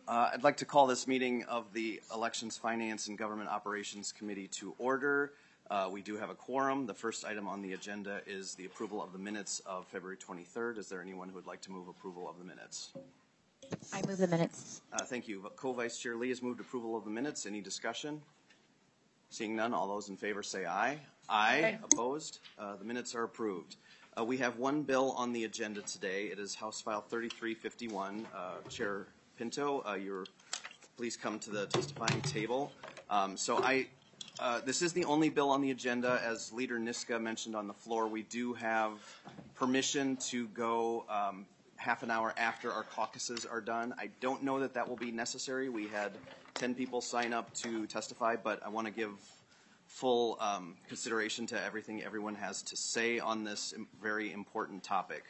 I'd like to call this meeting of the Elections, Finance, and Government Operations Committee to order. We do have a quorum. The first item on the agenda is the approval of the minutes of February 23rd. Is there anyone who would like to move approval of the minutes? I move the minutes. Thank you. Co-Vice Chair Lee has moved approval of the minutes. Any discussion? Seeing none, all those in favor say aye. Aye. Opposed? The minutes are approved. We have one bill on the agenda today. It is House File 3351. Chair Pinto, please come to the testifying table. This is the only bill on the agenda. As Leader Niska mentioned on the floor, we do have permission to go half an hour after our caucuses are done. I don't know that that will be necessary. We had 10 people sign up to testify, but I want to give full consideration to everything everyone has to say on this very important topic.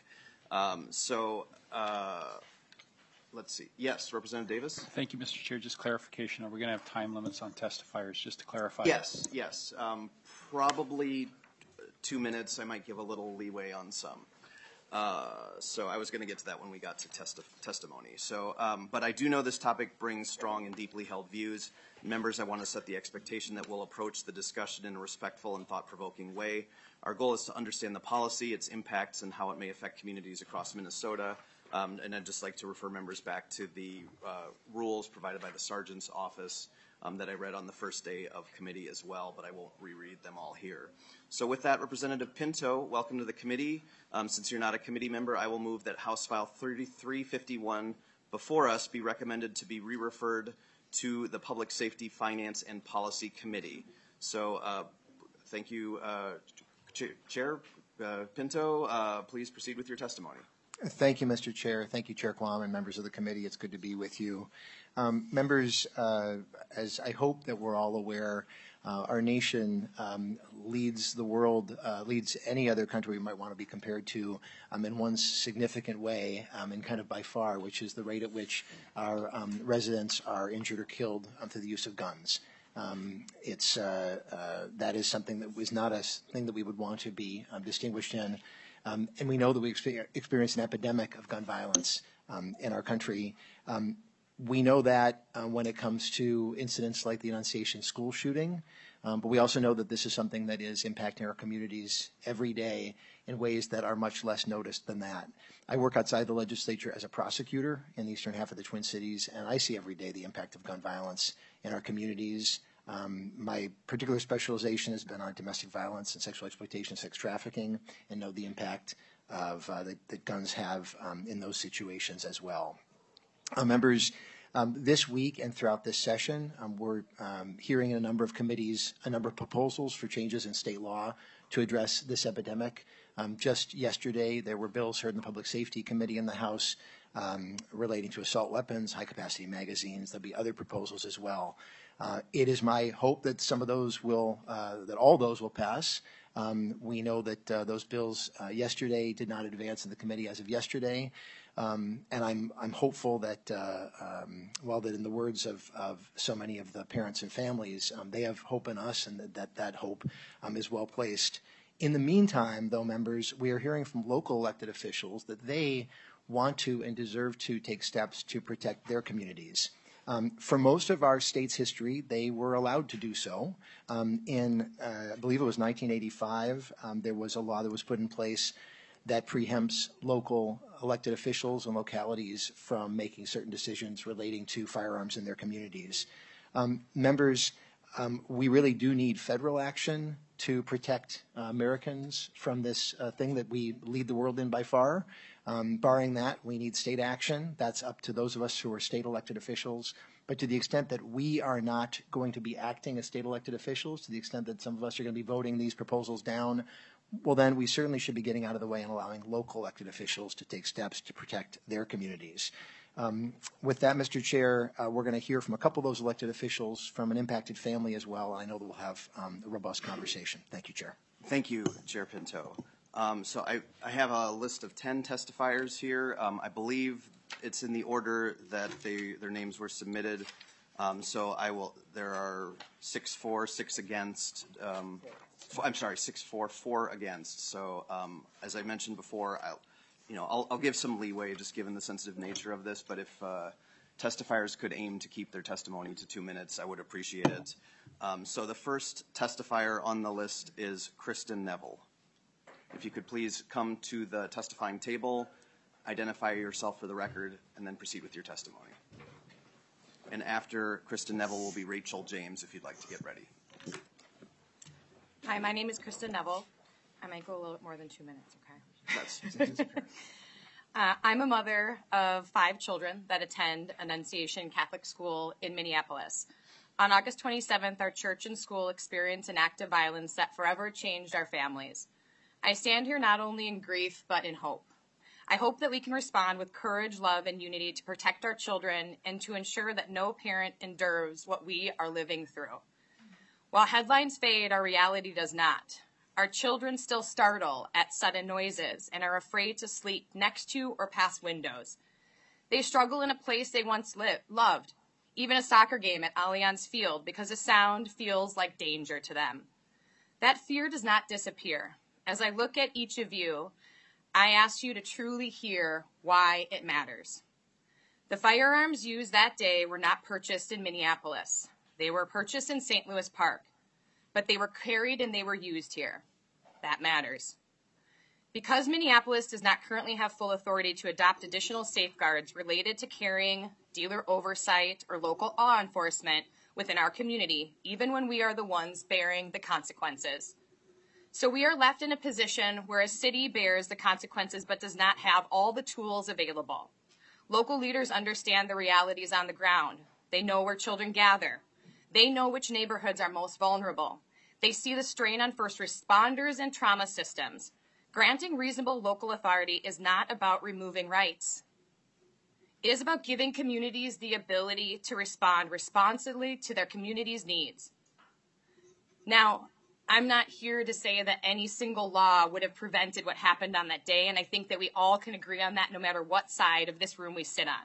Let's see. Yes, Representative Davis. Thank you, Mr. Chair. Just clarification. Are we going to have time limits on testifiers, just to clarify? Yes. Probably 2 minutes. I might give a little leeway on some. So I was going to get to that when we got to testimony. But I do know this topic brings strong and deeply held views. Members, I want to set the expectation that we'll approach the discussion in a respectful and thought-provoking way. Our goal is to understand the policy, its impacts, and how it may affect communities across Minnesota. And I'd just like to refer members back to the rules provided by the Sergeant's office that I read on the first day of committee as well, but I won't reread them all here. So with that, Representative Pinto, welcome to the committee. Since you're not a committee member, I will move that House File 3351 before us be recommended to be re-referred to the Public Safety, Finance, and Policy Committee. So thank you, Chair Pinto. Please proceed with your testimony. Thank you, Mr. Chair. Thank you, Chair Quam and members of the committee. It's good to be with you. Members, as I hope that we're all aware, our nation leads the world, leads any other country we might want to be compared to in one significant way and kind of by far, which is the rate at which our residents are injured or killed through the use of guns. That is something that was not a thing that we would want to be distinguished in. And we know that we experience an epidemic of gun violence in our country. We know that when it comes to incidents like the Annunciation school shooting, but we also know that this is something that is impacting our communities every day in ways that are much less noticed than that. I work outside the legislature as a prosecutor in the eastern half of the Twin Cities, and I see every day the impact of gun violence in our communities. My particular specialization has been on domestic violence and sexual exploitation, sex trafficking, and know the impact of that guns have in those situations as well. Members, this week and throughout this session, we're hearing in a number of committees a number of proposals for changes in state law to address this epidemic. Just yesterday, there were bills heard in the Public Safety Committee in the House relating to assault weapons, high-capacity magazines. There'll be other proposals as well. It is my hope that some of those will, that all those will pass. We know that those bills yesterday did not advance in the committee as of yesterday, and I'm hopeful that while that in the words of so many of the parents and families, they have hope in us, and that hope is well placed. In the meantime, though, members, we are hearing from local elected officials that they want to and deserve to take steps to protect their communities. For most of our state's history, they were allowed to do so. I believe it was 1985, there was a law that was put in place that preempts local elected officials and localities from making certain decisions relating to firearms in their communities. Members, we really do need federal action to protect Americans from this thing that we lead the world in by far. Barring that, we need state action. That's up to those of us who are state elected officials. But to the extent that we are not going to be acting as state elected officials, to the extent that some of us are going to be voting these proposals down, well, then we certainly should be getting out of the way and allowing local elected officials to take steps to protect their communities. With that, Mr. Chair, we're going to hear from a couple of those elected officials, from an impacted family as well. I know that we'll have a robust conversation. Thank you, Chair. Thank you, Chair Pinto. So I have a list of 10 testifiers here. I believe it's in the order that their names were submitted. There are 6 for, 6 against. I'm sorry, 6 for, 4 against. So as I mentioned before, I'll give some leeway just given the sensitive nature of this. But if testifiers could aim to keep their testimony to 2 minutes, I would appreciate it. So the first testifier on the list is Kristen Neville. If you could please come to the testifying table, identify yourself for the record, and then proceed with your testimony. And after Kristen Neville will be Rachel James, if you'd like to get ready. Hi, my name is Kristen Neville. I might go a little bit more than 2 minutes, okay? That's I'm a mother of 5 children that attend Annunciation Catholic School in Minneapolis. On August 27th, our church and school experienced an act of violence that forever changed our families. I stand here not only in grief, but in hope. I hope that we can respond with courage, love, and unity to protect our children and to ensure that no parent endures what we are living through. While headlines fade, our reality does not. Our children still startle at sudden noises and are afraid to sleep next to or past windows. They struggle in a place they once loved, even a soccer game at Allianz Field, because a sound feels like danger to them. That fear does not disappear. As I look at each of you, I ask you to truly hear why it matters. The firearms used that day were not purchased in Minneapolis. They were purchased in St. Louis Park, but they were carried and they were used here. That matters. Because Minneapolis does not currently have full authority to adopt additional safeguards related to carrying, dealer oversight, or local law enforcement within our community, even when we are the ones bearing the consequences. So we are left in a position where a city bears the consequences but does not have all the tools available. Local leaders understand the realities on the ground. They know where children gather. They know which neighborhoods are most vulnerable. They see the strain on first responders and trauma systems. Granting reasonable local authority is not about removing rights. It is about giving communities the ability to respond responsibly to their community's needs. Now, I'm not here to say that any single law would have prevented what happened on that day, and I think that we all can agree on that no matter what side of this room we sit on.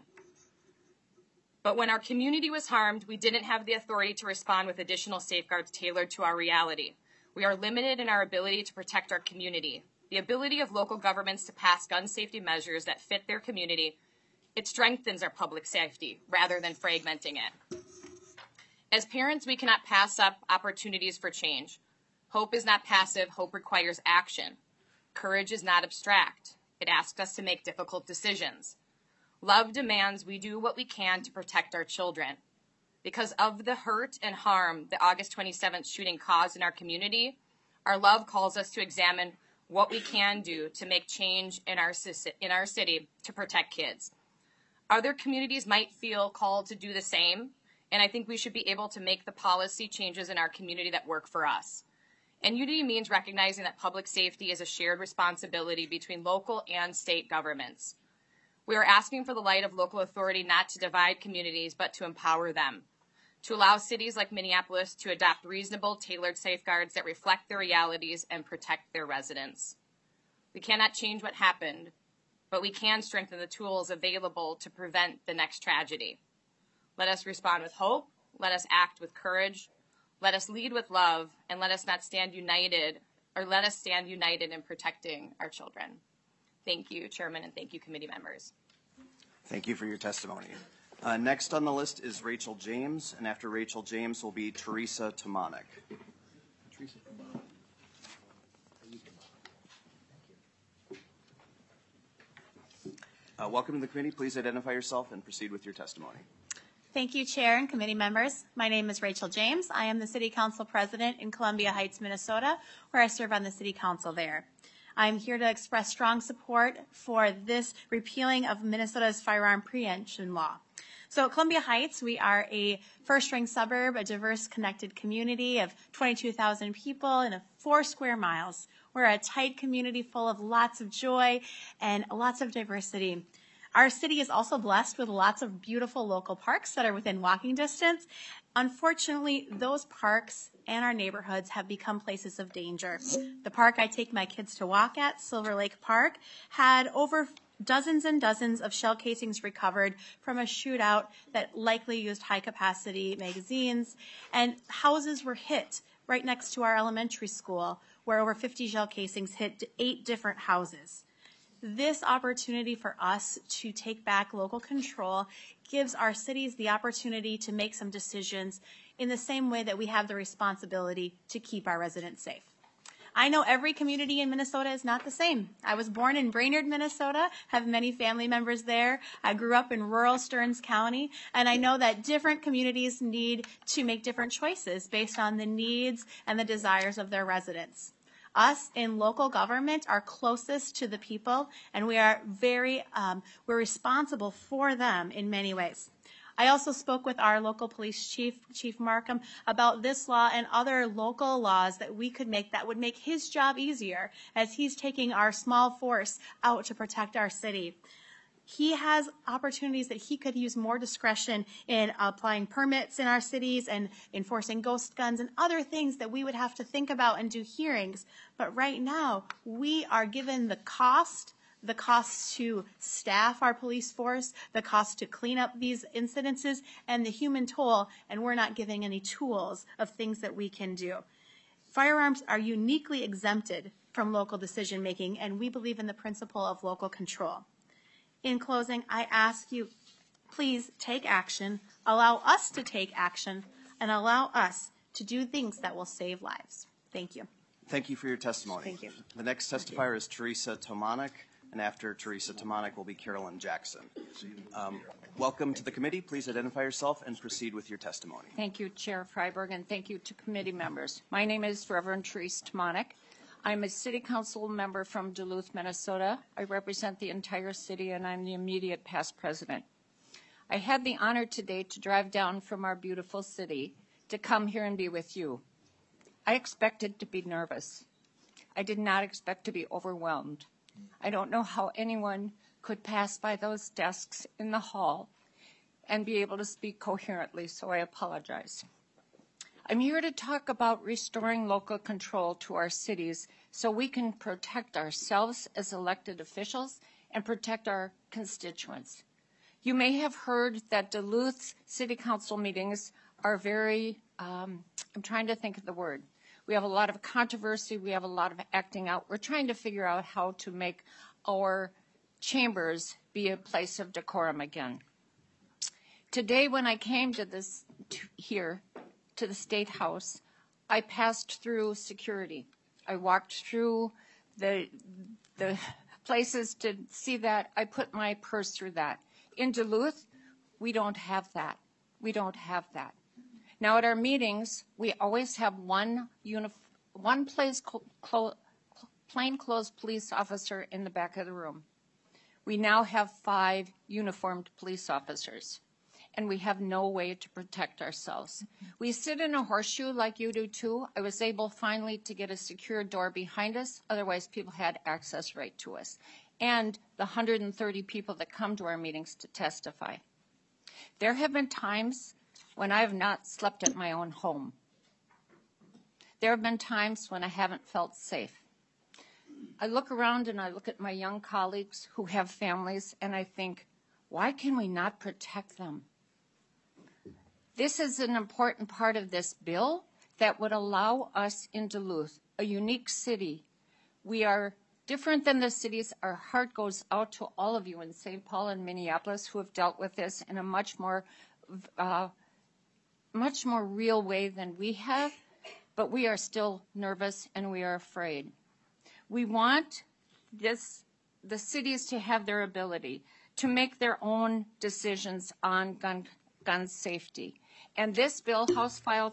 But when our community was harmed, we didn't have the authority to respond with additional safeguards tailored to our reality. We are limited in our ability to protect our community. The ability of local governments to pass gun safety measures that fit their community, it strengthens our public safety rather than fragmenting it. As parents, we cannot pass up opportunities for change. Hope is not passive. Hope requires action. Courage is not abstract. It asks us to make difficult decisions. Love demands we do what we can to protect our children. Because of the hurt and harm the August 27th shooting caused in our community, our love calls us to examine what we can do to make change in our city to protect kids. Other communities might feel called to do the same, and I think we should be able to make the policy changes in our community that work for us. And unity means recognizing that public safety is a shared responsibility between local and state governments. We are asking for the light of local authority not to divide communities, but to empower them, to allow cities like Minneapolis to adopt reasonable, tailored safeguards that reflect their realities and protect their residents. We cannot change what happened, but we can strengthen the tools available to prevent the next tragedy. Let us respond with hope, let us act with courage, let us lead with love, and let us stand united in protecting our children. Thank you, Chairman, and thank you, committee members. Thank you for your testimony. Next on the list is Rachel James, and after Rachel James will be Teresa Tomanek. Welcome to the committee. Please identify yourself and proceed with your testimony. Thank you, Chair and committee members. My name is Rachel James. I am the City Council President in Columbia Heights, Minnesota, where I serve on the City Council there. I'm here to express strong support for this repealing of Minnesota's firearm preemption law. So at Columbia Heights, we are a first-ring suburb, a diverse, connected community of 22,000 people in 4 square miles. We're a tight community full of lots of joy and lots of diversity. Our city is also blessed with lots of beautiful local parks that are within walking distance. Unfortunately, those parks and our neighborhoods have become places of danger. The park I take my kids to walk at, Silver Lake Park, had over dozens and dozens of shell casings recovered from a shootout that likely used high-capacity magazines, and houses were hit right next to our elementary school, where over 50 shell casings hit 8 different houses. This opportunity for us to take back local control gives our cities the opportunity to make some decisions in the same way that we have the responsibility to keep our residents safe. I know every community in Minnesota is not the same. I was born in Brainerd, Minnesota, have many family members there. I grew up in rural Stearns County, and I know that different communities need to make different choices based on the needs and the desires of their residents. Us in local government are closest to the people, and we are we're responsible for them in many ways. I also spoke with our local police chief, Chief Markham, about this law and other local laws that we could make that would make his job easier as he's taking our small force out to protect our city. He has opportunities that he could use more discretion in applying permits in our cities and enforcing ghost guns and other things that we would have to think about and do hearings. But right now, we are given the cost to staff our police force, the cost to clean up these incidences, and the human toll, and we're not giving any tools of things that we can do. Firearms are uniquely exempted from local decision making, and we believe in the principle of local control. In closing, I ask you, please take action, allow us to take action, and allow us to do things that will save lives. Thank you. Thank you for your testimony. Thank you. The next testifier is Teresa Tomanek, and after Teresa Tomanek will be Carolyn Jackson. Welcome to the committee. Please identify yourself and proceed with your testimony. Thank you, Chair Freiberg, and thank you to committee members. My name is Reverend Teresa Tomanek. I'm a city council member from Duluth, Minnesota. I represent the entire city, and I'm the immediate past president. I had the honor today to drive down from our beautiful city to come here and be with you. I expected to be nervous. I did not expect to be overwhelmed. I don't know how anyone could pass by those desks in the hall and be able to speak coherently, so I apologize. I'm here to talk about restoring local control to our cities so we can protect ourselves as elected officials and protect our constituents. You may have heard that Duluth's city council meetings are very, I'm trying to think of the word. We have a lot of controversy. We have a lot of acting out. We're trying to figure out how to make our chambers be a place of decorum again. Today, when I came to the State House, I passed through security. I walked through the places to see that. I put my purse through that. In Duluth, we don't have that. We don't have that. Now, at our meetings, we always have one plainclothes police officer in the back of the room. We now have 5 uniformed police officers, and we have no way to protect ourselves. We sit in a horseshoe like you do too. I was able finally to get a secure door behind us. Otherwise, people had access right to us. And the 130 people that come to our meetings to testify. There have been times when I have not slept at my own home. There have been times when I haven't felt safe. I look around and I look at my young colleagues who have families, and I think, why can we not protect them? This is an important part of this bill that would allow us in Duluth, a unique city. We are different than the cities. Our heart goes out to all of you in St. Paul and Minneapolis who have dealt with this in a much more real way than we have, but we are still nervous and we are afraid. We want the cities to have their ability to make their own decisions on gun safety. And this bill, House File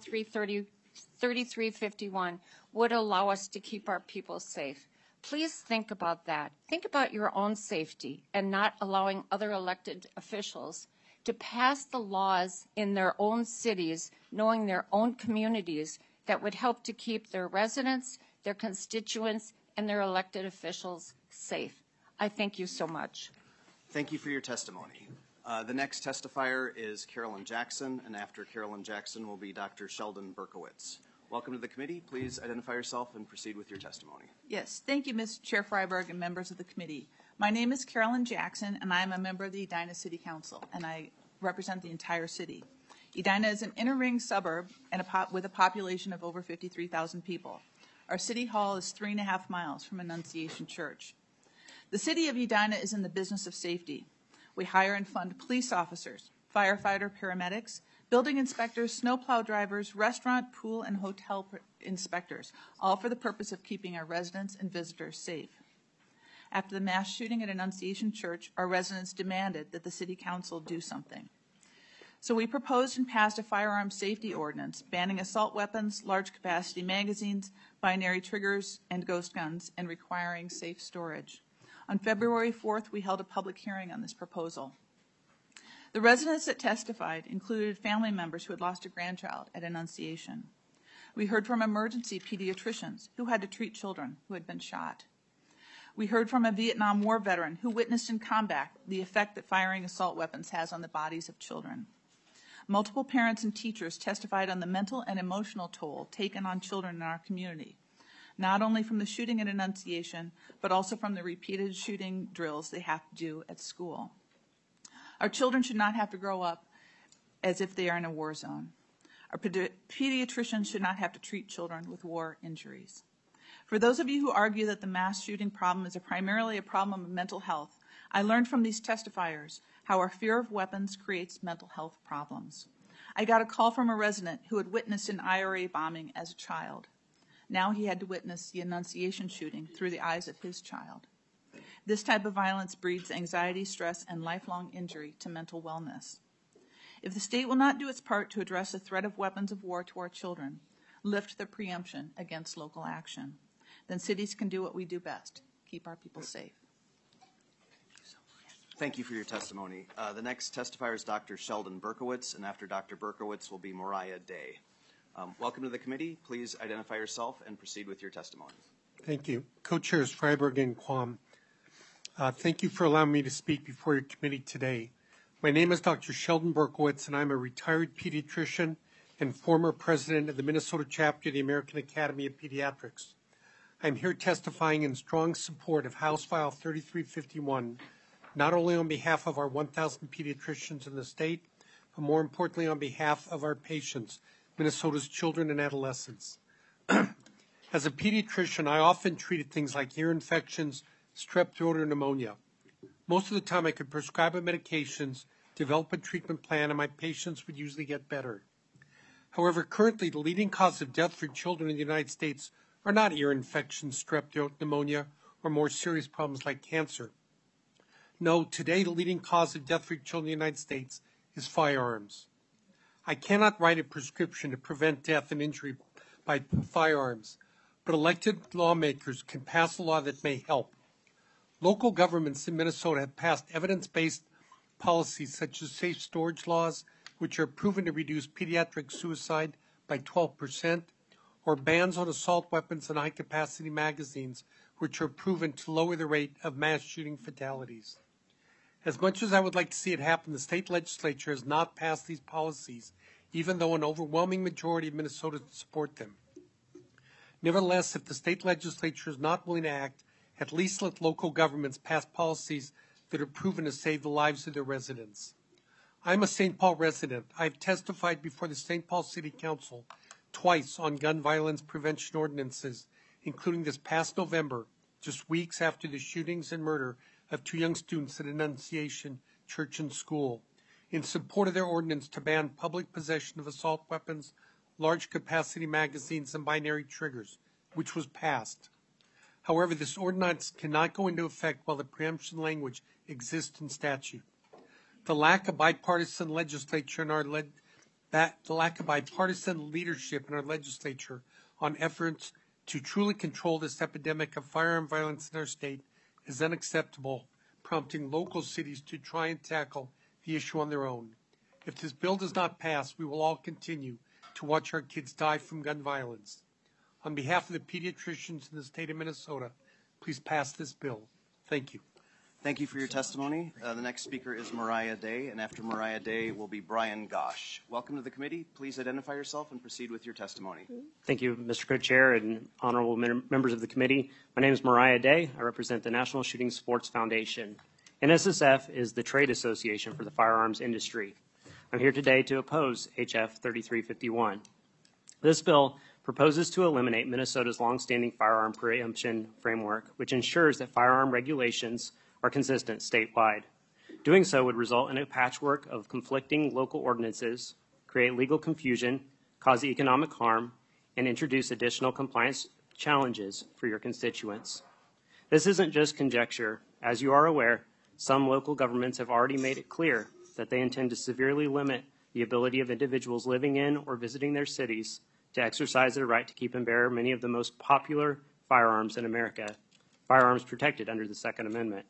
3351, would allow us to keep our people safe. Please think about that. Think about your own safety and not allowing other elected officials to pass the laws in their own cities, knowing their own communities, that would help to keep their residents, their constituents, and their elected officials safe. I thank you so much. Thank you for your testimony. The next testifier is Carolyn Jackson, and after Carolyn Jackson will be Dr. Sheldon Berkowitz. Welcome to the committee. Please identify yourself and proceed with your testimony. Yes, thank you, Mr. Chair Freiberg and members of the committee. My name is Carolyn Jackson, and I am a member of the Edina City Council, and I represent the entire city. Edina is an inner-ring suburb and with a population of over 53,000 people. Our city hall is 3.5 miles from Annunciation Church. The city of Edina is in the business of safety. We hire and fund police officers, firefighter paramedics, building inspectors, snowplow drivers, restaurant, pool, and hotel inspectors, all for the purpose of keeping our residents and visitors safe. After the mass shooting at Annunciation Church, our residents demanded that the City Council do something. So we proposed and passed a firearms safety ordinance banning assault weapons, large capacity magazines, binary triggers, and ghost guns, and requiring safe storage. On February 4th, we held a public hearing on this proposal. The residents that testified included family members who had lost a grandchild at Annunciation. We heard from emergency pediatricians who had to treat children who had been shot. We heard from a Vietnam War veteran who witnessed in combat the effect that firing assault weapons has on the bodies of children. Multiple parents and teachers testified on the mental and emotional toll taken on children in our community, not only from the shooting at Annunciation, but also from the repeated shooting drills they have to do at school. Our children should not have to grow up as if they are in a war zone. Our pediatricians should not have to treat children with war injuries. For those of you who argue that the mass shooting problem is primarily a problem of mental health, I learned from these testifiers how our fear of weapons creates mental health problems. I got a call from a resident who had witnessed an IRA bombing as a child. Now he had to witness the Annunciation shooting through the eyes of his child. This type of violence breeds anxiety, stress, and lifelong injury to mental wellness. If the state will not do its part to address the threat of weapons of war to our children, lift the preemption against local action, then cities can do what we do best, keep our people safe. Thank you for your testimony. The next testifier is Dr. Sheldon Berkowitz, and after Dr. Berkowitz will be Mariah Day. Welcome to the committee. Please identify yourself and proceed with your testimony. Thank you. Co-chairs Freiberg and Quam. Thank you for allowing me to speak before your committee today. My name is Dr. Sheldon Berkowitz, and I'm a retired pediatrician and former president of the Minnesota chapter of the American Academy of Pediatrics. I'm here testifying in strong support of House File 3351, not only on behalf of our 1,000 pediatricians in the state, but more importantly on behalf of our patients, Minnesota's children and adolescents. As a pediatrician, I often treated things like ear infections, strep throat, or pneumonia. Most of the time, I could prescribe medications, develop a treatment plan, and my patients would usually get better. However, currently, the leading cause of death for children in the United States are not ear infections, strep throat, pneumonia, or more serious problems like cancer. No, today, the leading cause of death for children in the United States is firearms. I cannot write a prescription to prevent death and injury by firearms, but elected lawmakers can pass a law that may help. Local governments in Minnesota have passed evidence-based policies such as safe storage laws, which are proven to reduce pediatric suicide by 12%, or bans on assault weapons and high-capacity magazines, which are proven to lower the rate of mass shooting fatalities. As much as I would like to see it happen, the state legislature has not passed these policies, even though an overwhelming majority of Minnesotans support them. Nevertheless, if the state legislature is not willing to act, at least let local governments pass policies that are proven to save the lives of their residents. I'm a St. Paul resident. I've testified before the St. Paul City Council twice on gun violence prevention ordinances, including this past November, just weeks after the shootings and murder of 2 young students at Annunciation Church and School, in support of their ordinance to ban public possession of assault weapons, large capacity magazines, and binary triggers, which was passed. However, this ordinance cannot go into effect while the preemption language exists in statute. The lack of bipartisan legislature in our the lack of bipartisan leadership in our legislature on efforts to truly control this epidemic of firearm violence in our state is unacceptable, prompting local cities to try and tackle the issue on their own. If this bill does not pass, we will all continue to watch our kids die from gun violence. On behalf of the pediatricians in the state of Minnesota, please pass this bill. Thank you. Thank you for your testimony. The next speaker is Mariah Day, and after Mariah Day will be Brian Gosh. Welcome to the committee. Please identify yourself and proceed with your testimony. Thank you, Mr. Co-Chair and honorable members of the committee. My name is Mariah Day. I represent the National Shooting Sports Foundation. NSSF is the trade association for the firearms industry. I'm here today to oppose HF 3351. This bill proposes to eliminate Minnesota's longstanding firearm preemption framework, which ensures that firearm regulations are consistent statewide. Doing so would result in a patchwork of conflicting local ordinances, create legal confusion, cause economic harm, and introduce additional compliance challenges for your constituents. This isn't just conjecture. As you are aware, some local governments have already made it clear that they intend to severely limit the ability of individuals living in or visiting their cities to exercise their right to keep and bear many of the most popular firearms in America, firearms protected under the Second Amendment.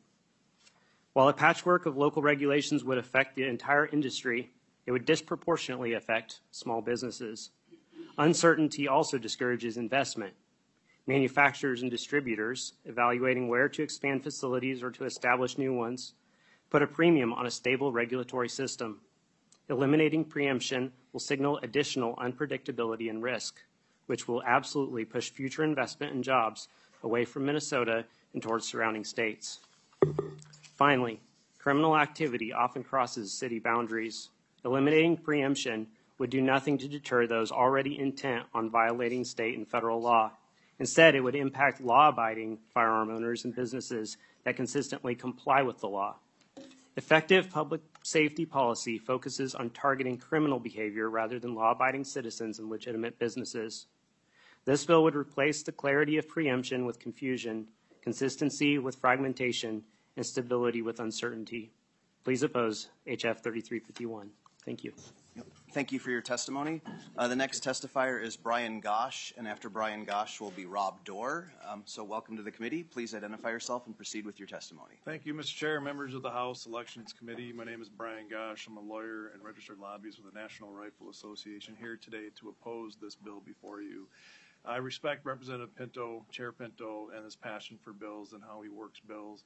While a patchwork of local regulations would affect the entire industry, it would disproportionately affect small businesses. Uncertainty also discourages investment. Manufacturers and distributors, evaluating where to expand facilities or to establish new ones, put a premium on a stable regulatory system. Eliminating preemption will signal additional unpredictability and risk, which will absolutely push future investment and jobs away from Minnesota and towards surrounding states. Finally, criminal activity often crosses city boundaries. Eliminating preemption would do nothing to deter those already intent on violating state and federal law. Instead, it would impact law-abiding firearm owners and businesses that consistently comply with the law. Effective public safety policy focuses on targeting criminal behavior rather than law-abiding citizens and legitimate businesses. This bill would replace the clarity of preemption with confusion, consistency with fragmentation, and stability with uncertainty. Please oppose H.F. 3351. Thank you. Thank you for your testimony. The next testifier is Brian Gosch, and after Brian Gosch will be Rob Dorr. So welcome to the committee. Please identify yourself and proceed with your testimony. Thank you, Mr. Chair, members of the House Elections Committee. My name is Brian Gosch. I'm a lawyer and registered lobbyist with the National Rifle Association here today to oppose this bill before you. I respect Representative Pinto, Chair Pinto, and his passion for bills and how he works bills.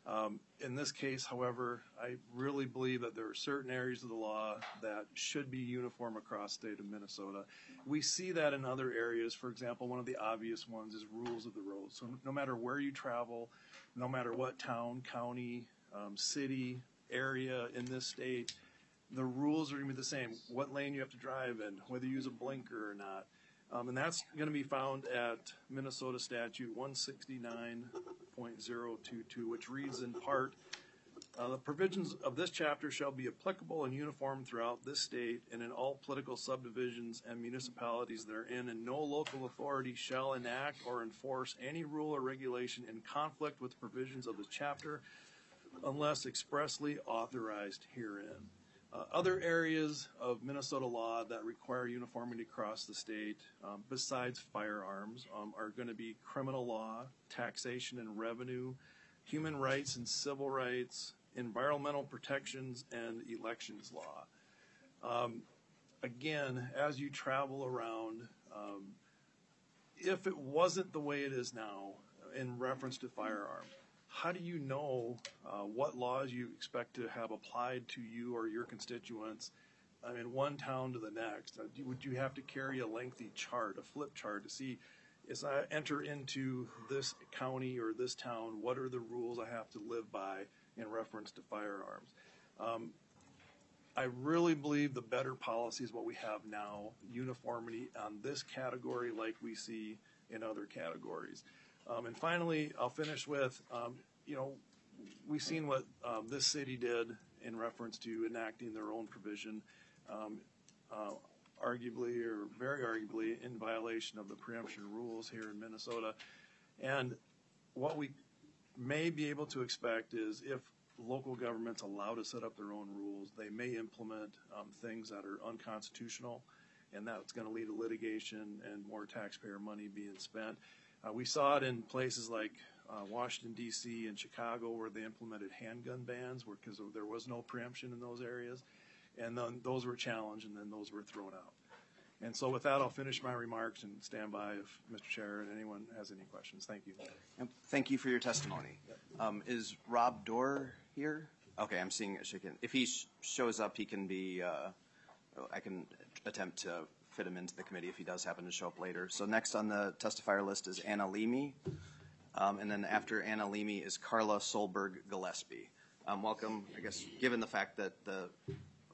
In this case, however, I really believe that there are certain areas of the law that should be uniform across the state of Minnesota. We see that in other areas. For example, one of the obvious ones is rules of the road. So no matter where you travel, no matter what town, county, city, area in this state, the rules are going to be the same. What lane you have to drive in, whether you use a blinker or not. And that's going to be found at Minnesota Statute 169.022, which reads in part, the provisions of this chapter shall be applicable and uniform throughout this state and in all political subdivisions and municipalities therein, and no local authority shall enact or enforce any rule or regulation in conflict with provisions of this chapter unless expressly authorized herein. Other areas of Minnesota law that require uniformity across the state, besides firearms, are going to be criminal law, taxation and revenue, human rights and civil rights, environmental protections, and elections law. Again, as you travel around, if it wasn't the way it is now in reference to firearms, how do you know what laws you expect to have applied to you or your constituents in one town to the next? Would you have to carry a lengthy chart, a flip chart, to see, as I enter into this county or this town, what are the rules I have to live by in reference to firearms? I really believe the better policy is what we have now, uniformity on this category like we see in other categories. And finally, I'll finish with, we've seen what this city did in reference to enacting their own provision, arguably or very arguably in violation of the preemption rules here in Minnesota. And what we may be able to expect is if local governments allow to set up their own rules, they may implement things that are unconstitutional, and that's going to lead to litigation and more taxpayer money being spent. We saw it in places like Washington, D.C. and Chicago where they implemented handgun bans because there was no preemption in those areas. And then those were challenged and then those were thrown out. And so with that, I'll finish my remarks and stand by if Mr. Chair and anyone has any questions. Thank you. Thank you for your testimony. Is Rob Dorr here? Okay, I'm seeing it shaking. If he shows up, he can be, I can attempt to fit him into the committee if he does happen to show up later. So next on the testifier list is Anna Leamy. And then after Anna Leamy is Carla Solberg Gillespie. Welcome, I guess, given the fact that the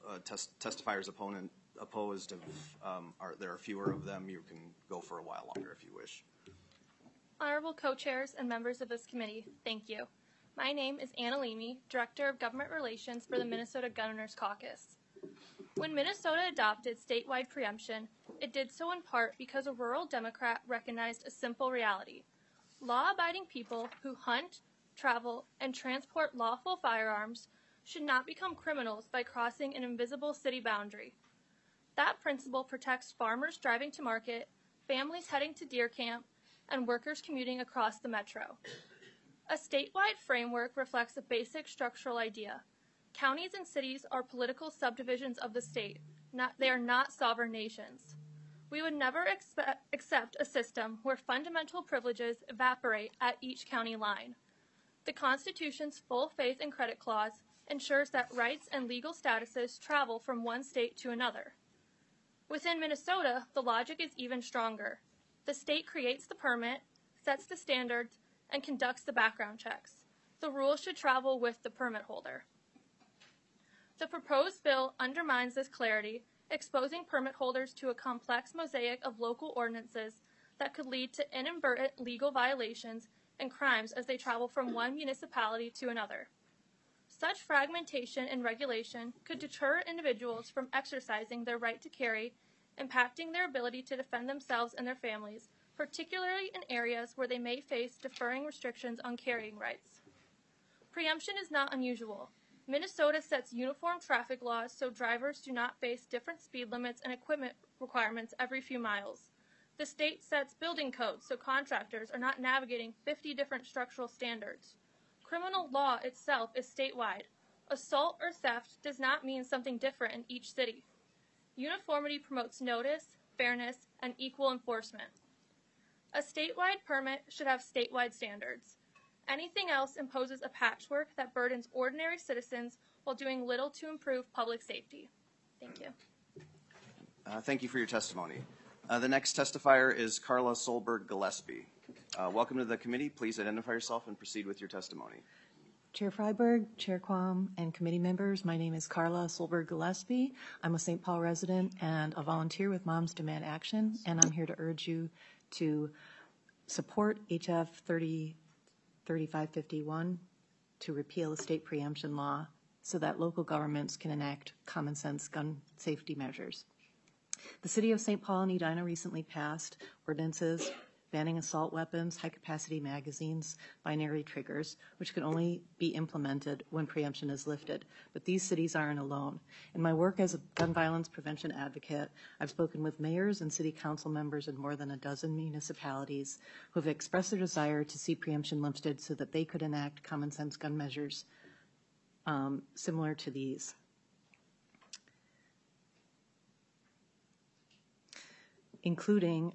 testifiers opposed, there are fewer of them, you can go for a while longer if you wish. Honorable co-chairs and members of this committee, thank you. My name is Anna Leamy, Director of Government Relations for the Minnesota Gun Owners Caucus. When Minnesota adopted statewide preemption, it did so in part because a rural Democrat recognized a simple reality. Law-abiding people who hunt, travel, and transport lawful firearms should not become criminals by crossing an invisible city boundary. That principle protects farmers driving to market, families heading to deer camp, and workers commuting across the metro. A statewide framework reflects a basic structural idea. Counties and cities are political subdivisions of the state. They are not sovereign nations. We would never accept a system where fundamental privileges evaporate at each county line. The Constitution's full faith and credit clause ensures that rights and legal statuses travel from one state to another. Within Minnesota, the logic is even stronger. The state creates the permit, sets the standards, and conducts the background checks. The rules should travel with the permit holder. The proposed bill undermines this clarity, exposing permit holders to a complex mosaic of local ordinances that could lead to inadvertent legal violations and crimes as they travel from one municipality to another. Such fragmentation in regulation could deter individuals from exercising their right to carry, impacting their ability to defend themselves and their families, particularly in areas where they may face deferring restrictions on carrying rights. Preemption is not unusual. Minnesota sets uniform traffic laws so drivers do not face different speed limits and equipment requirements every few miles. The state sets building codes so contractors are not navigating 50 different structural standards. Criminal law itself is statewide. Assault or theft does not mean something different in each city. Uniformity promotes notice, fairness, and equal enforcement. A statewide permit should have statewide standards. Anything else imposes a patchwork that burdens ordinary citizens while doing little to improve public safety. Thank you. Thank you for your testimony. The next testifier is Carla Solberg Gillespie. Welcome to the committee. Please identify yourself and proceed with your testimony. Chair Freiberg, Chair Quam, and committee members, my name is Carla Solberg Gillespie. I'm a St. Paul resident and a volunteer with Moms Demand Action, and I'm here to urge you to support HF 3551 to repeal the state preemption law so that local governments can enact common sense gun safety measures. The City of St. Paul and Edina recently passed ordinances banning assault weapons, high-capacity magazines, binary triggers, which can only be implemented when preemption is lifted. But these cities aren't alone. In my work as a gun violence prevention advocate, I've spoken with mayors and city council members in more than a dozen municipalities who have expressed their desire to see preemption lifted so that they could enact common sense gun measures similar to these. Including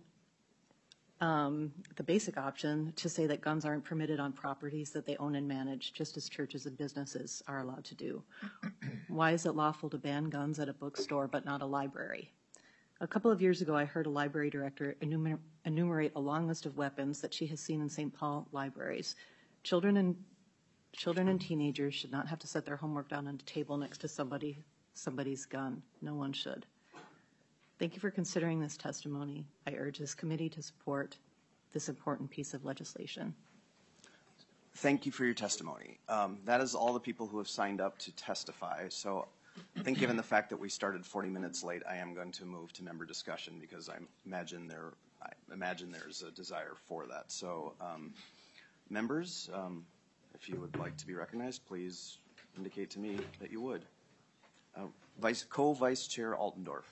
the basic option to say that guns aren't permitted on properties that they own and manage, just as churches and businesses are allowed to do. Why is it lawful to ban guns at a bookstore but not a library? A couple of years ago, I heard a library director enumerate a long list of weapons that she has seen in St. Paul libraries. Children and teenagers should not have to set their homework down on a table next to somebody's gun. No one should. Thank you for considering this testimony. I urge this committee to support this important piece of legislation. Thank you for your testimony. That is all the people who have signed up to testify. So I think given the fact that we started 40 minutes late, I am going to move to member discussion because I imagine there's a desire for that. So members, if you would like to be recognized, please indicate to me that you would. Co-Vice Chair Altendorf.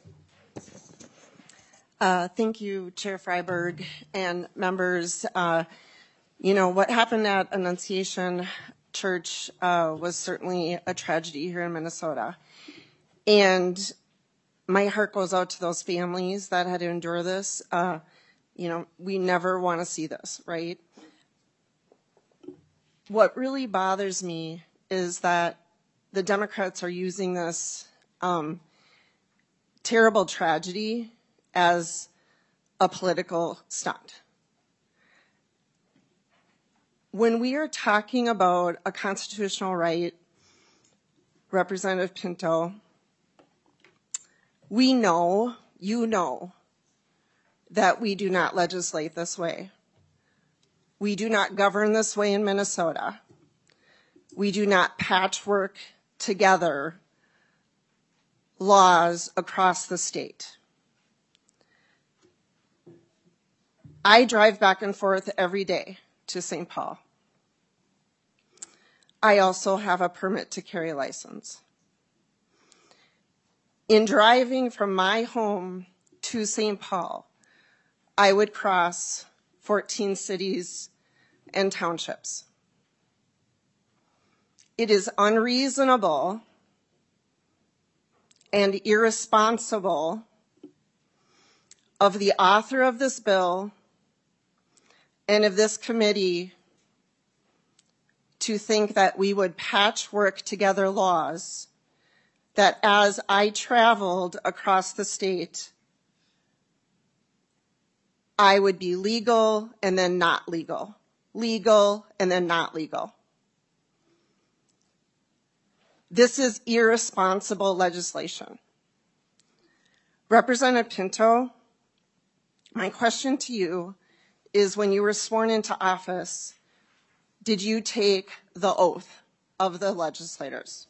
Thank you, Chair Freiberg and members. What happened at Annunciation Church was certainly a tragedy here in Minnesota. And my heart goes out to those families that had to endure this. We never want to see this, right? What really bothers me is that the Democrats are using this terrible tragedy as a political stunt. When we are talking about a constitutional right, Representative Pinto, We know, you know, that we do not legislate this way. We do not govern this way in Minnesota. We do not patchwork together laws across the state. I drive back and forth every day to St. Paul. I also have a permit to carry license. In driving from my home to St. Paul, I would cross 14 cities and townships. It is unreasonable and irresponsible of the author of this bill and of this committee to think that we would patchwork together laws that as I traveled across the state, I would be legal and then not legal, legal and then not legal. This is irresponsible legislation. Representative Pinto, my question to you is, when you were sworn into office, did you take the oath of the legislators?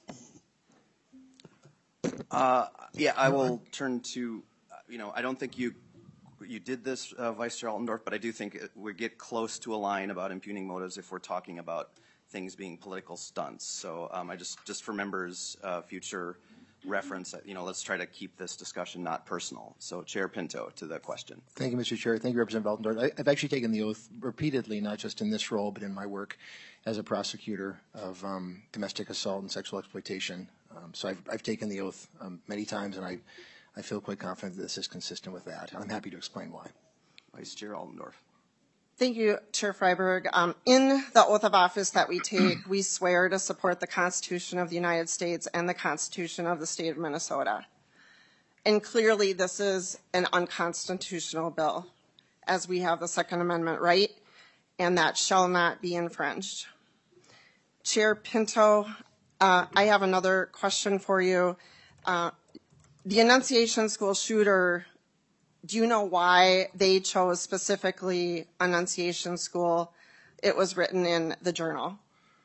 Yeah, I will turn to, I don't think you did this, Vice Chair Altendorf, but I do think we get close to a line about impugning motives if we're talking about things being political stunts. So I just for members' future reference, let's try to keep this discussion not personal. So Chair Pinto, to the question. Thank you, Mr. Chair. Thank you, Representative Altendorf. I've actually taken the oath repeatedly, not just in this role, but in my work as a prosecutor of domestic assault and sexual exploitation. So I've taken the oath many times, and I feel quite confident that this is consistent with that. I'm happy to explain why. Vice Chair Altendorf. Thank you, Chair Freiberg. In the oath of office that we take, we swear to support the Constitution of the United States and the Constitution of the state of Minnesota. And clearly this is an unconstitutional bill, as we have the Second Amendment right, and that shall not be infringed. Chair Pinto, I have another question for you. The Annunciation School shooter, do you know why they chose specifically Annunciation School? It was written in the Journal.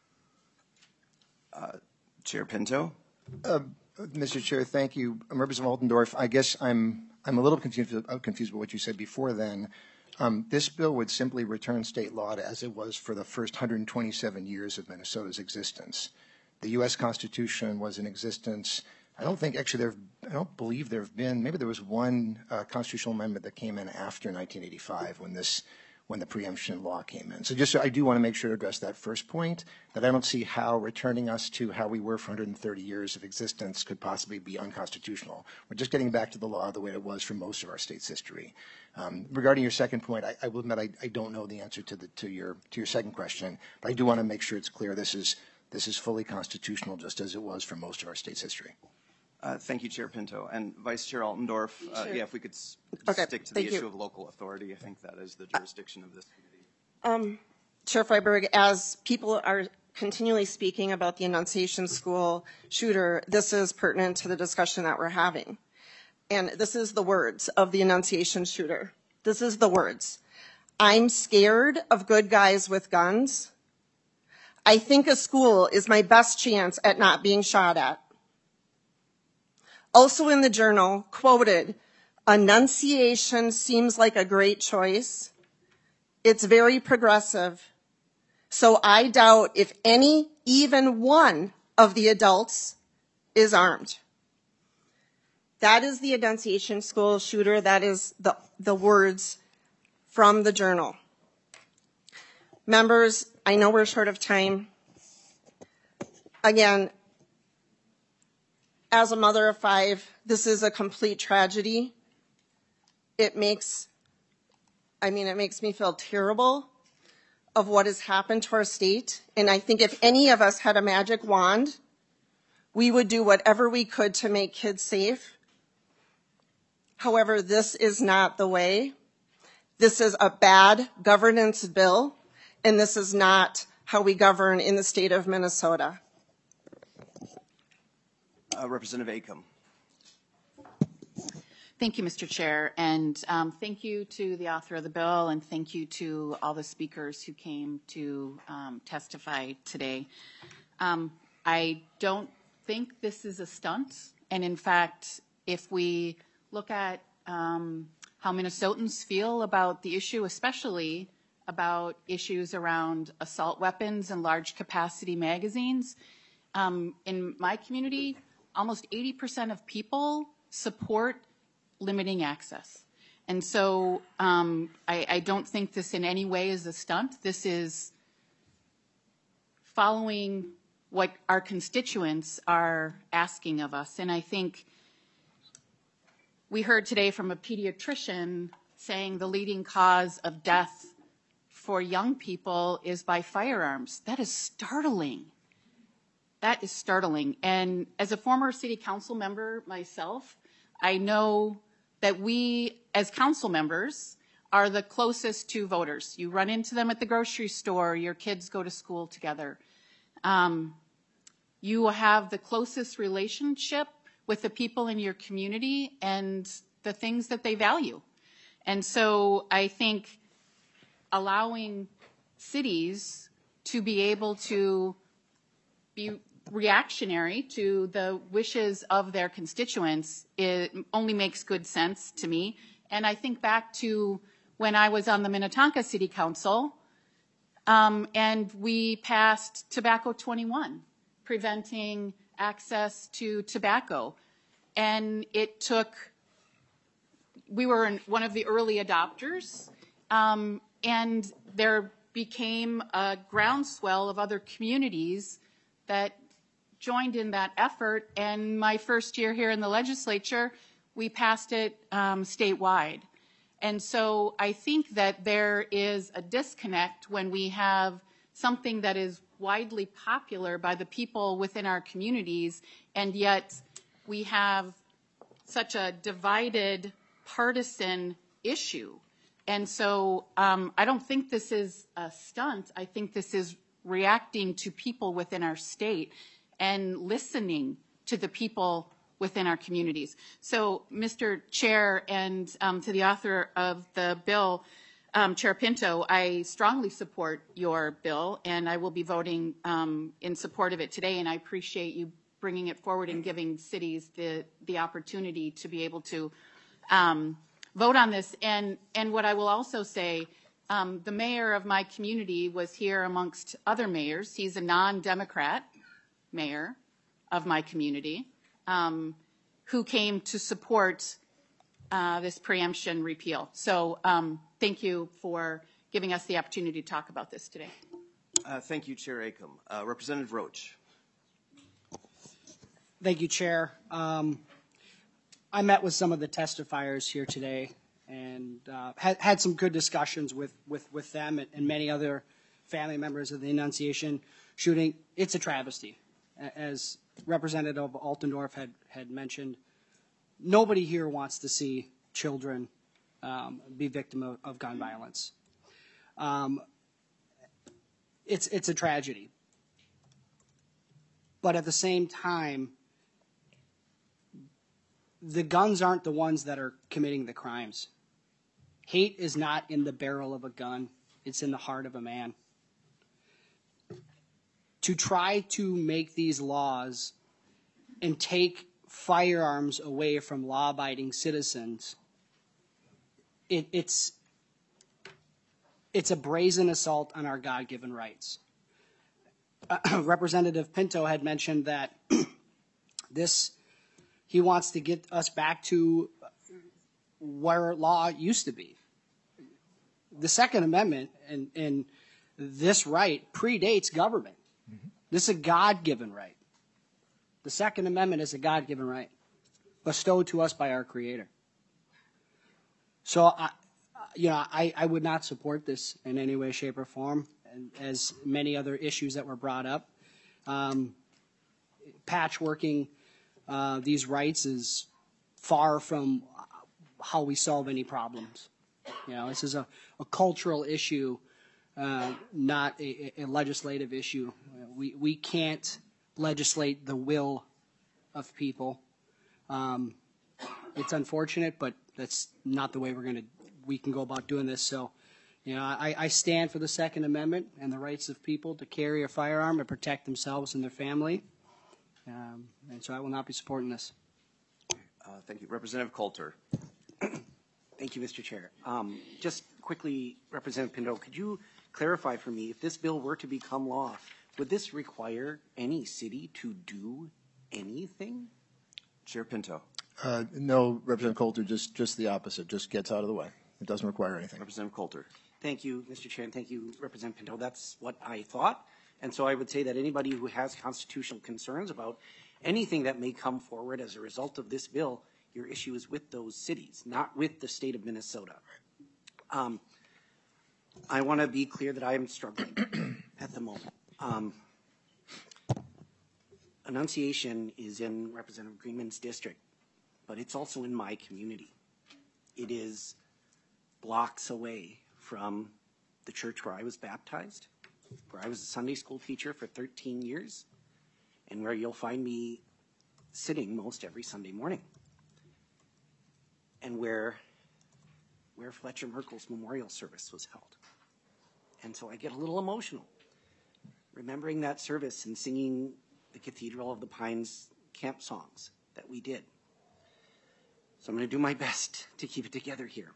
Chair Pinto? Mr. Chair, thank you. Representative Altendorf, I guess I'm a little confused with what you said before then. This bill would simply return state law to as it was for the first 127 years of Minnesota's existence. The U.S. Constitution was in existence. I don't believe there have been, maybe there was one constitutional amendment that came in after 1985 when the preemption law came in. So I do want to make sure to address that first point, that I don't see how returning us to how we were for 130 years of existence could possibly be unconstitutional. We're just getting back to the law the way it was for most of our state's history. Regarding your second point, I will admit I don't know the answer to your second question, but I do want to make sure it's clear this is fully constitutional, just as it was for most of our state's history. Thank you, Chair Pinto. And Vice Chair Altendorf, Sure. Yeah, if we could stick to the issue of local authority, I think that is the jurisdiction of this committee. Chair Freiberg, as people are continually speaking about the Annunciation School shooter, this is pertinent to the discussion that we're having. And this is the words of the Annunciation shooter. This is the words. I'm scared of good guys with guns. I think a school is my best chance at not being shot at. Also in the Journal, quoted, Annunciation seems like a great choice. It's very progressive. So I doubt if even one of the adults is armed. That is the Annunciation School shooter. That is the words from the Journal. Members, I know we're short of time. Again, as a mother of 5, this is a complete tragedy. It makes me feel terrible of what has happened to our state. And I think if any of us had a magic wand, we would do whatever we could to make kids safe. However, this is not the way. This is a bad governance bill, and this is not how we govern in the state of Minnesota. Representative Acom. Thank you, Mr. Chair, and thank you to the author of the bill, and thank you to all the speakers who came to testify today. I don't think this is a stunt, and in fact, if we look at how Minnesotans feel about the issue, especially about issues around assault weapons and large capacity magazines, in my community, almost 80% of people support limiting access. And so I don't think this in any way is a stunt. This is following what our constituents are asking of us. And I think we heard today from a pediatrician saying the leading cause of death for young people is by firearms. That is startling. That is startling. And as a former city council member myself, I know that we as council members are the closest to voters. You run into them at the grocery store, your kids go to school together. You have the closest relationship with the people in your community and the things that they value. And so I think allowing cities to be able to be reactionary to the wishes of their constituents, it only makes good sense to me. And I think back to when I was on the Minnetonka City Council, and we passed Tobacco 21, preventing access to tobacco. And it took, we were one of the early adopters, and there became a groundswell of other communities that joined in that effort. And my first year here in the legislature, we passed it statewide. And so I think that there is a disconnect when we have something that is widely popular by the people within our communities, and yet we have such a divided partisan issue. And so I don't think this is a stunt. I think this is reacting to people within our state and listening to the people within our communities. So, Mr. Chair, and to the author of the bill, Chair Pinto, I strongly support your bill, and I will be voting in support of it today, and I appreciate you bringing it forward and giving cities the opportunity to be able to vote on this. And what I will also say, the mayor of my community was here amongst other mayors. He's a non-Democrat mayor of my community, who came to support this preemption repeal. So thank you for giving us the opportunity to talk about this today. Thank you, Chair Acom. Representative Roach. Thank you, Chair. I met with some of the testifiers here today and had some good discussions with them and many other family members of the Annunciation shooting. It's a travesty. As Representative Altendorf had mentioned, nobody here wants to see children be victim of gun violence. It's a tragedy. But at the same time, the guns aren't the ones that are committing the crimes. Hate is not in the barrel of a gun. It's in the heart of a man. To try to make these laws and take firearms away from law-abiding citizens, it's a brazen assault on our God-given rights. Representative Pinto had mentioned that he wants to get us back to where law used to be. The Second Amendment and this right predates government. This is a God-given right. The Second Amendment is a God-given right bestowed to us by our Creator. So, I would not support this in any way, shape, or form, and as many other issues that were brought up. Patchworking these rights is far from how we solve any problems. This is a cultural issue, not a legislative issue. We can't legislate the will of people. It's unfortunate, but that's not the way we can go about doing this. So, I stand for the Second Amendment and the rights of people to carry a firearm and protect themselves and their family. And so I will not be supporting this. Thank you. Representative Coulter. Thank you, Mr. Chair. Just quickly, Representative Pinto, could you clarify for me, if this bill were to become law, would this require any city to do anything? Chair Pinto. No, Representative Coulter, just the opposite, just gets out of the way. It doesn't require anything. Representative Coulter. Thank you, Mr. Chair, and thank you, Representative Pinto. That's what I thought. And so I would say that anybody who has constitutional concerns about anything that may come forward as a result of this bill, your issue is with those cities, not with the state of Minnesota. I want to be clear that I am struggling at the moment. Annunciation is in Representative Greenman's district, but it's also in my community. It is blocks away from the church where I was baptized, where I was a Sunday school teacher for 13 years, and where you'll find me sitting most every Sunday morning, and where Fletcher Merkel's memorial service was held. And so I get a little emotional remembering that service and singing the Cathedral of the Pines camp songs that we did. So I'm going to do my best to keep it together here.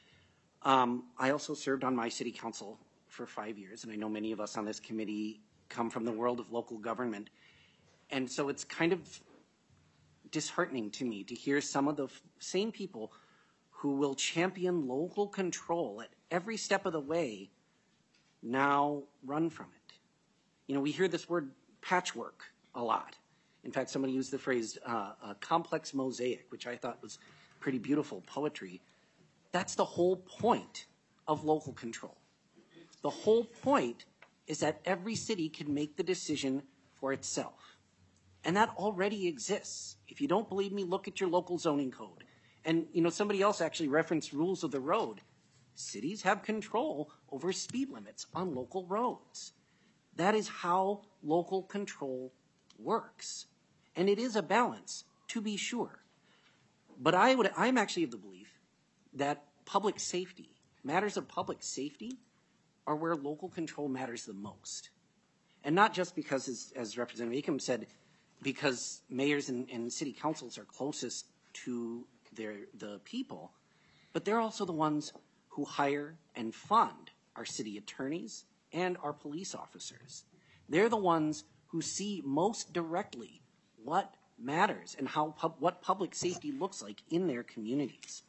I also served on my city council for 5 years, and I know many of us on this committee come from the world of local government. And so it's kind of disheartening to me to hear some of the same people who will champion local control at every step of the way now run from it. You know, we hear this word patchwork a lot. In fact, somebody used the phrase a complex mosaic, which I thought was pretty beautiful poetry. That's the whole point of local control. The whole point is that every city can make the decision for itself. And that already exists. If you don't believe me, look at your local zoning code. And, you know, somebody else actually referenced rules of the road. Cities have control over speed limits on local roads. That is how local control works. And it is a balance, to be sure. But I'm actually of the belief that public safety, matters of public safety, are where local control matters the most. And not just because, as Representative Acom said, because mayors and city councils are closest to the people, but they're also the ones who hire and fund our city attorneys and our police officers. They're the ones who see most directly what matters and what public safety looks like in their communities.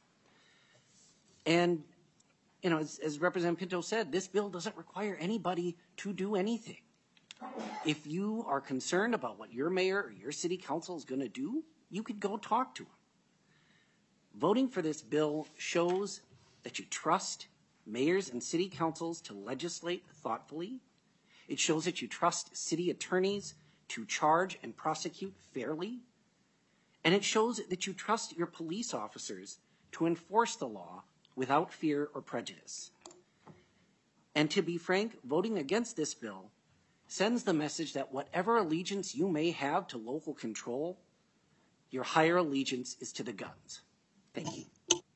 And, you know, as Representative Pinto said, this bill doesn't require anybody to do anything. If you are concerned about what your mayor or your city council is going to do, you could go talk to them. Voting for this bill shows that you trust mayors and city councils to legislate thoughtfully. It shows that you trust city attorneys to charge and prosecute fairly. And it shows that you trust your police officers to enforce the law without fear or prejudice. And to be frank, voting against this bill sends the message that whatever allegiance you may have to local control, your higher allegiance is to the guns. Thank you.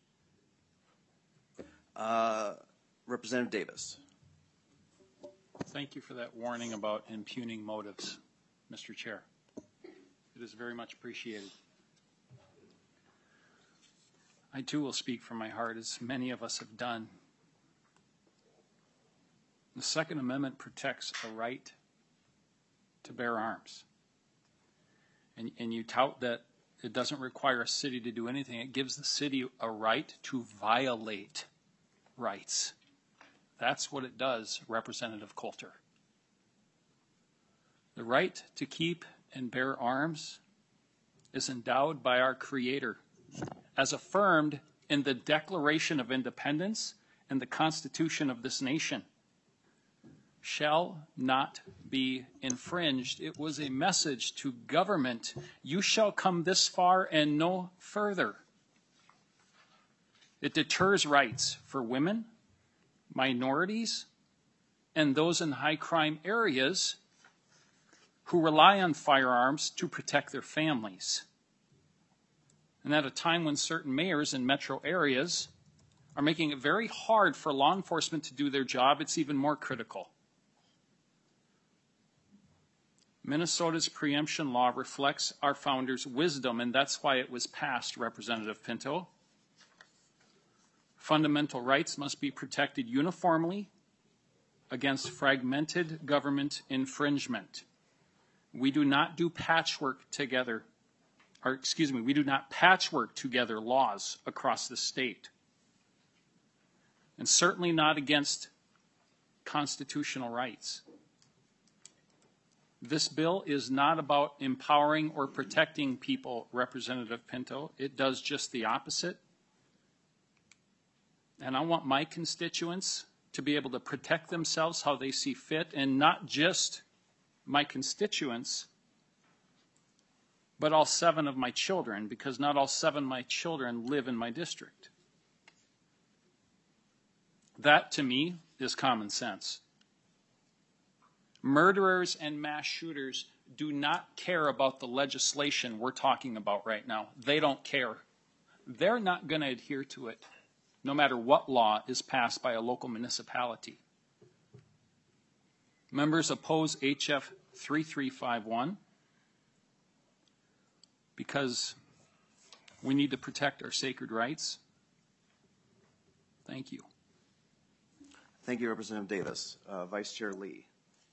Representative Davis. Thank you for that warning about impugning motives, Mr. Chair. It is very much appreciated. I too will speak from my heart, as many of us have done. The Second Amendment protects a right to bear arms. And you tout that it doesn't require a city to do anything. It gives the city a right to violate rights. That's what it does, Representative Coulter. The right to keep and bear arms is endowed by our Creator, as affirmed in the Declaration of Independence and the Constitution of this nation. Shall not be infringed. It was a message to government. You shall come this far and no further. It deters rights for women, minorities, and those in high crime areas who rely on firearms to protect their families. And at a time when certain mayors in metro areas are making it very hard for law enforcement to do their job, it's even more critical. Minnesota's preemption law reflects our founders' wisdom, and that's why it was passed, Representative Pinto. Fundamental rights must be protected uniformly against fragmented government infringement. We do not do patchwork together, we do not patchwork together laws across the state. And certainly not against constitutional rights. This bill is not about empowering or protecting people, Representative Pinto. It does just the opposite. And I want my constituents to be able to protect themselves how they see fit, and not just my constituents, but all 7 of my children, because not all 7 of my children live in my district. That, to me, is common sense. Murderers and mass shooters do not care about the legislation we're talking about right now. They don't care. They're not going to adhere to it, no matter what law is passed by a local municipality. Members oppose HF 3351 because we need to protect our sacred rights. Thank you. Thank you, Representative Davis. Vice Chair Lee.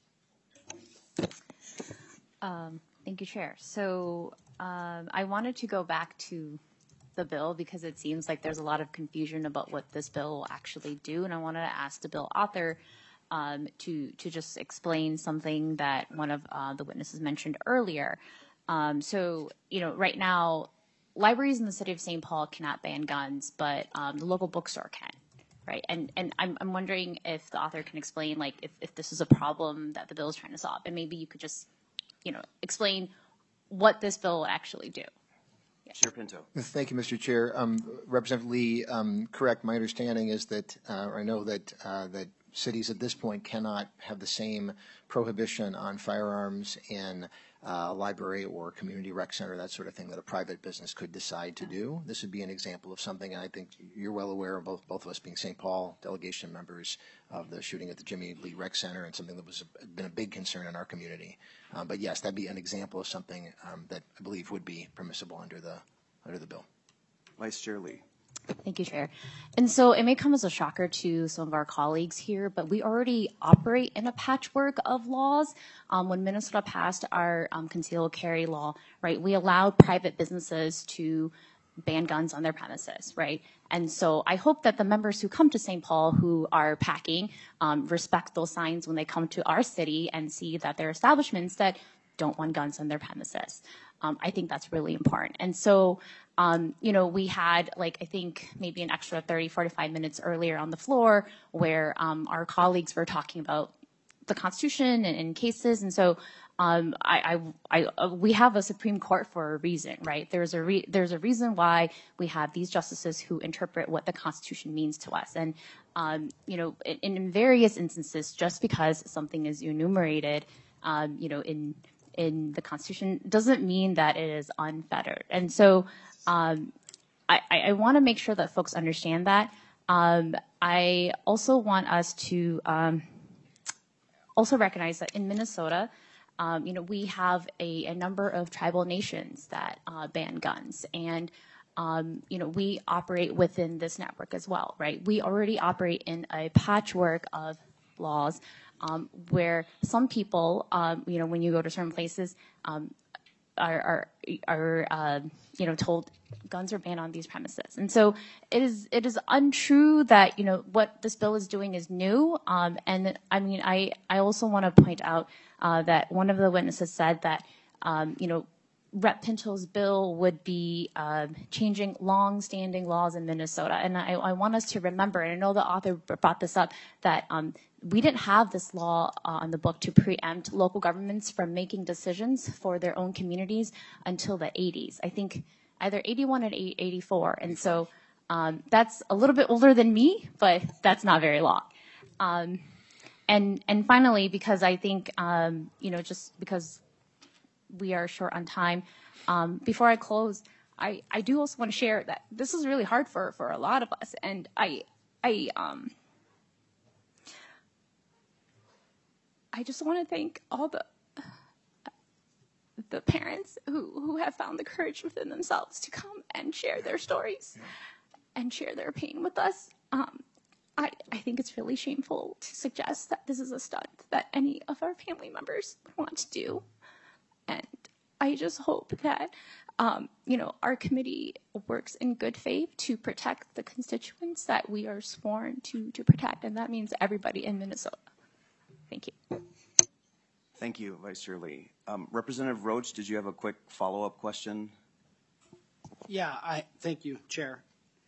Thank you, Chair. So I wanted to go back to the bill because it seems like there's a lot of confusion about what this bill will actually do, and I wanted to ask the bill author to just explain something that one of the witnesses mentioned earlier. So, right now, libraries in the city of St. Paul cannot ban guns, but the local bookstore can, right? And I'm wondering if the author can explain, like, if this is a problem that the bill is trying to solve, and maybe you could just, explain what this bill will actually do. Chair Pinto. Thank you, Mr. Chair. Representative Lee, correct. My understanding is that, I know that that cities at this point cannot have the same prohibition on firearms in a library or community rec center, that sort of thing, that a private business could decide to do. This would be an example of something, and I think you're well aware of, both of us being St. Paul delegation members, of the shooting at the Jimmy Lee Rec Center, and something that was been a big concern in our community. But yes, that'd be an example of something that I believe would be permissible under the bill. Vice Chair Lee. Thank you, Chair. And so it may come as a shocker to some of our colleagues here, but we already operate in a patchwork of laws. When Minnesota passed our concealed carry law, right, we allowed private businesses to ban guns on their premises, right? And so I hope that the members who come to St. Paul who are packing respect those signs when they come to our city and see that there are establishments that don't want guns on their premises. I think that's really important. And so, we had, I think maybe an extra 30, 45 minutes earlier on the floor where our colleagues were talking about the Constitution and cases. And so we have a Supreme Court for a reason, right? There's a reason why we have these justices who interpret what the Constitution means to us. And, in various instances, just because something is enumerated, in the Constitution doesn't mean that it is unfettered. And so I want to make sure that folks understand that. I also want us to also recognize that in Minnesota, we have a number of tribal nations that ban guns. And, we operate within this network as well, right? We already operate in a patchwork of laws where some people, when you go to certain places, are told guns are banned on these premises. And so it is untrue that, what this bill is doing is new. And I also want to point out that one of the witnesses said that, Rep. Pinto's bill would be changing long-standing laws in Minnesota. And I want us to remember, and I know the author brought this up, that we didn't have this law on the book to preempt local governments from making decisions for their own communities until the 80s. I think either 81 or 84. And so that's a little bit older than me, but that's not very long. And finally, because I think, just because we are short on time, before I close, I do also want to share that this is really hard for a lot of us, and I just want to thank all the parents who have found the courage within themselves to come and share their stories and share their pain with us. I think it's really shameful to suggest that this is a stunt that any of our family members want to do. And I just hope that, our committee works in good faith to protect the constituents that we are sworn to protect. And that means everybody in Minnesota. Thank you. Thank you, Vice Chair Lee. Representative Roach, did you have a quick follow-up question? Yeah, thank you, Chair.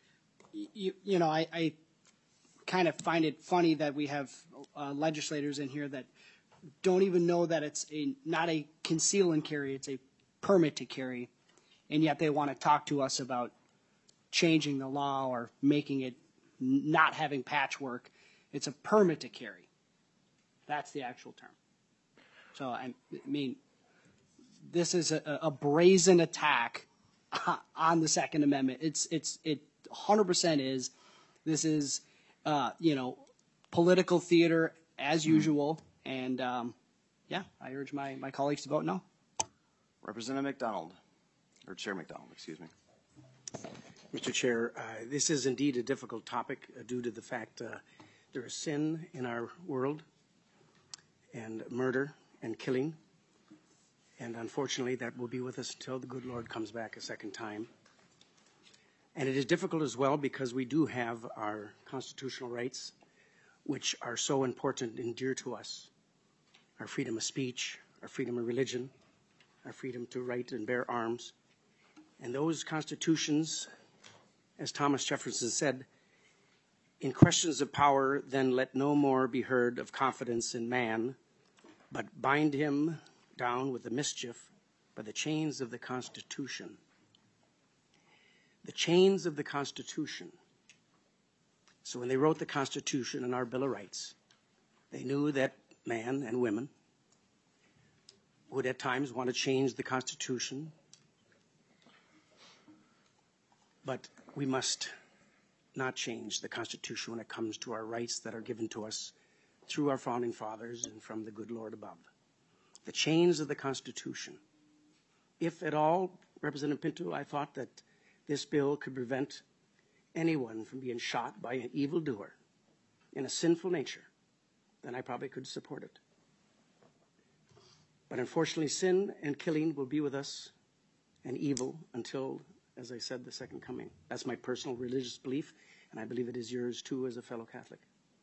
I kind of find it funny that we have legislators in here that don't even know that it's not a conceal and carry, it's a permit to carry, and yet they want to talk to us about changing the law or making it not having patchwork. It's a permit to carry. That's the actual term. So, I mean, this is a brazen attack on the Second Amendment. It 100% is. This is, political theater as usual. And, I urge my colleagues to vote no. Representative McDonald, or Chair McDonald, excuse me. Mr. Chair, this is indeed a difficult topic due to the fact there is sin in our world and murder and killing. And unfortunately, that will be with us until the good Lord comes back a second time. And it is difficult as well because we do have our constitutional rights, which are so important and dear to us. Our freedom of speech, our freedom of religion, our freedom to write and bear arms. And those constitutions, as Thomas Jefferson said, in questions of power, then let no more be heard of confidence in man, but bind him down with the mischief by the chains of the Constitution. The chains of the Constitution. So when they wrote the Constitution and our Bill of Rights, they knew that man and women would at times want to change the Constitution, but we must not change the Constitution when it comes to our rights that are given to us through our founding fathers and from the good Lord above. The chains of the Constitution. If at all, Representative Pinto, I thought that this bill could prevent anyone from being shot by an evildoer in a sinful nature, then I probably could support it. But unfortunately, sin and killing will be with us and evil until, as I said, the second coming. That's my personal religious belief, and I believe it is yours too as a fellow Catholic.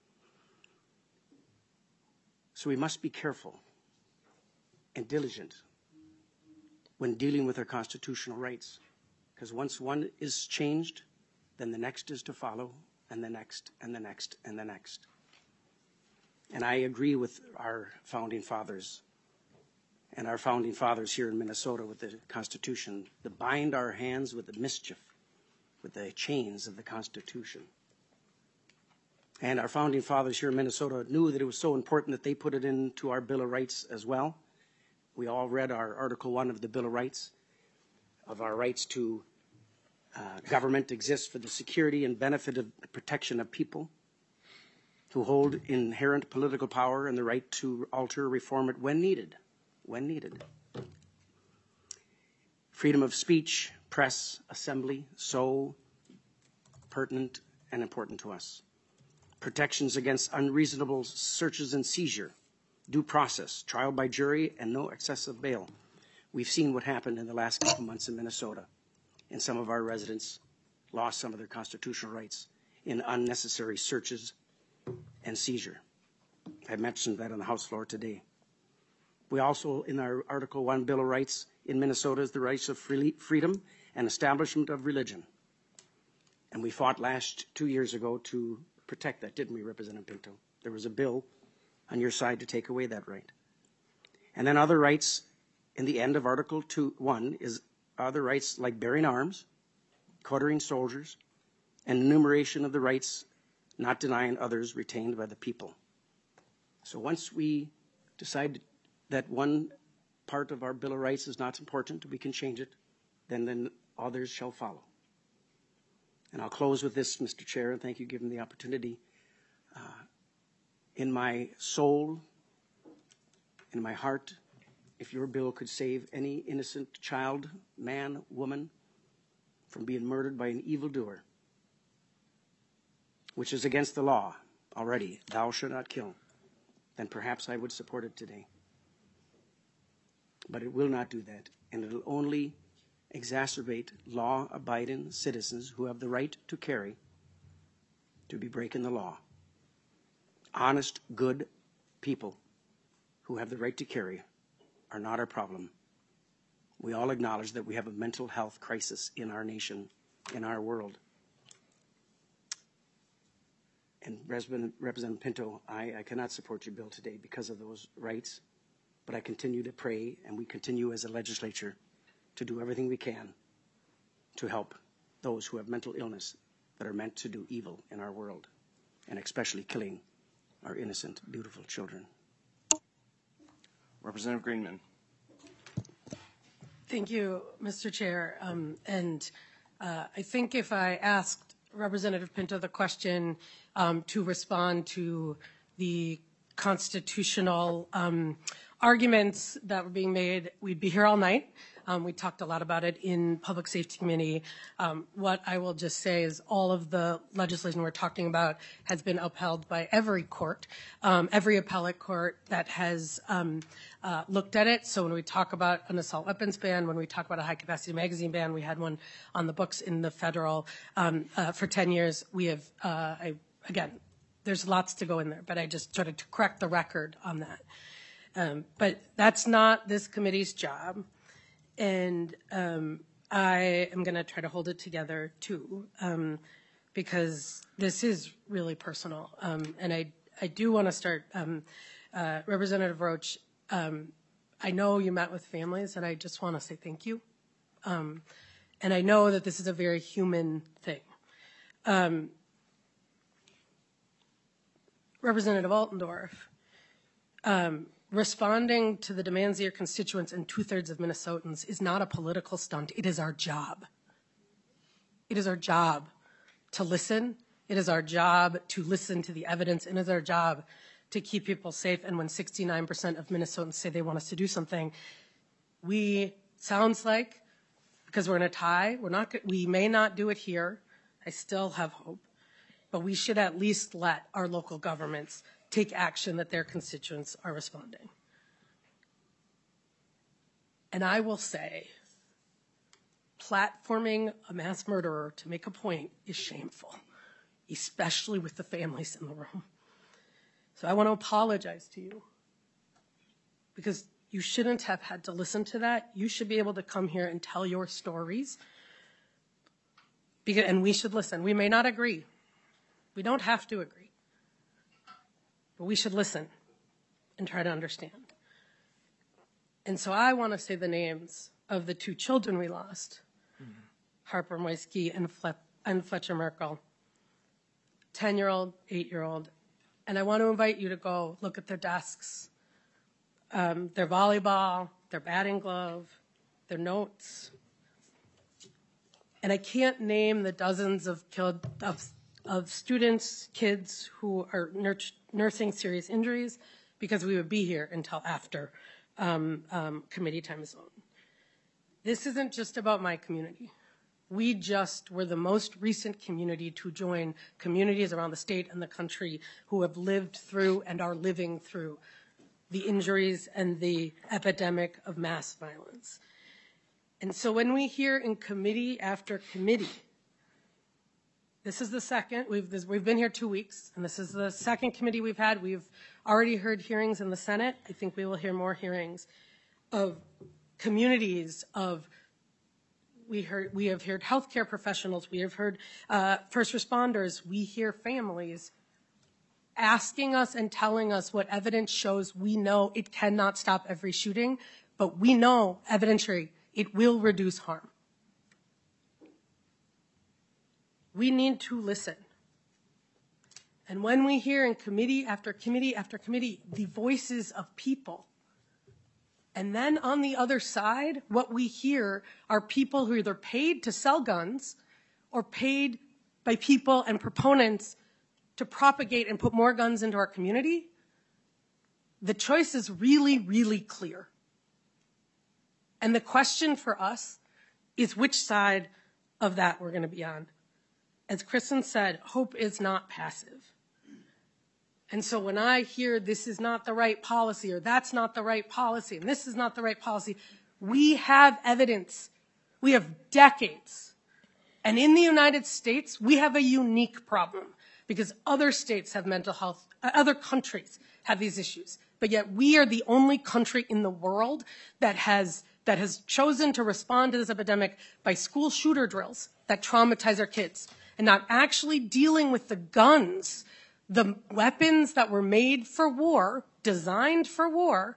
So we must be careful and diligent when dealing with our constitutional rights, because once one is changed, then the next is to follow, and the next, and the next, and the next. And I agree with our founding fathers and our founding fathers here in Minnesota with the Constitution, to bind our hands with the mischief, with the chains of the Constitution. And our founding fathers here in Minnesota knew that it was so important that they put it into our Bill of Rights as well. We all read our Article 1 of the Bill of Rights, of our rights to government exists for the security and benefit of the protection of people who hold inherent political power and the right to alter or reform it when needed. When needed. Freedom of speech, press, assembly, so pertinent and important to us. Protections against unreasonable searches and seizure, due process, trial by jury, and no excessive bail. We've seen what happened in the last couple months in Minnesota, and some of our residents lost some of their constitutional rights in unnecessary searches and seizure. I mentioned that on the House floor today. We also, in our Article 1 Bill of Rights in Minnesota, is the rights of freedom and establishment of religion. And we fought 2 years ago to protect that, didn't we, Representative Pinto? There was a bill on your side to take away that right. And then other rights in the end of Article 1 is other rights like bearing arms, quartering soldiers, and enumeration of the rights not denying others retained by the people. So once we decide that one part of our Bill of Rights is not important, we can change it, then others shall follow. And I'll close with this, Mr. Chair, and thank you for giving the opportunity. In my soul, in my heart, if your bill could save any innocent child, man, woman, from being murdered by an evildoer, which is against the law already, thou shalt not kill, then perhaps I would support it today. But it will not do that, and it will only exacerbate law-abiding citizens who have the right to carry to be breaking the law. Honest, good people who have the right to carry are not our problem. We all acknowledge that we have a mental health crisis in our nation, in our world. And Representative Pinto, I cannot support your bill today because of those rights, but I continue to pray, and we continue as a legislature to do everything we can to help those who have mental illness that are meant to do evil in our world, and especially killing our innocent, beautiful children. Representative Greenman. Thank you, Mr. Chair. I think if I asked Representative Pinto the question to respond to the constitutional arguments that were being made, we'd be here all night. We talked a lot about it in Public Safety Committee. What I will just say is all of the legislation we're talking about has been upheld by every court, every appellate court that has looked at it. So when we talk about an assault weapons ban, when we talk about a high-capacity magazine ban, we had one on the books in the federal for 10 years. We have, again, there's lots to go in there, but I just started to correct the record on that. But that's not this committee's job. And I am going to try to hold it together, too, because this is really personal. And I do want to start, Representative Roach, I know you met with families, and I just want to say thank you. And I know that this is a very human thing. Representative Altendorf, responding to the demands of your constituents and 2/3 of Minnesotans is not a political stunt. It is our job. It is our job to listen. It is our job to listen to the evidence. It is our job to keep people safe. And when 69% of Minnesotans say they want us to do something, sounds like, because we're in a tie, we may not do it here. I still have hope. But we should at least let our local governments take action that their constituents are responding. And I will say, platforming a mass murderer to make a point is shameful, especially with the families in the room. So I want to apologize to you, because you shouldn't have had to listen to that. You should be able to come here and tell your stories, and we should listen. We may not agree. We don't have to agree. But we should listen and try to understand. And so I want to say the names of the 2 children we lost, Harper Moisky and Fletcher Merkel, 10-year-old, 8-year-old. And I want to invite you to go look at their desks, their volleyball, their batting glove, their notes. And I can't name the dozens of students, kids who are nursing serious injuries, because we would be here until after committee time is on. This isn't just about my community. We just were the most recent community to join communities around the state and the country who have lived through and are living through the injuries and the epidemic of mass violence. And so when we hear in committee after committee, this is the second, we've been here 2 weeks, and this is the second committee we've had. We've already heard hearings in the Senate. I think we will hear more hearings of communities we have heard healthcare professionals, we have heard first responders, we hear families asking us and telling us what evidence shows. We know it cannot stop every shooting, but we know evidentiary, it will reduce harm. We need to listen. And when we hear in committee after committee after committee the voices of people And then on the other side, what we hear are people who are either paid to sell guns or paid by people and proponents to propagate and put more guns into our community. The choice is really, really clear. And the question for us is which side of that we're going to be on. As Kristen said, hope is not passive. And so when I hear this is not the right policy or that's not the right policy and this is not the right policy, we have evidence. We have decades. And in the United States, we have a unique problem because other states have mental health, other countries have these issues. But yet we are the only country in the world that has chosen to respond to this epidemic by school shooter drills that traumatize our kids and not actually dealing with the guns, the weapons that were made for war, designed for war,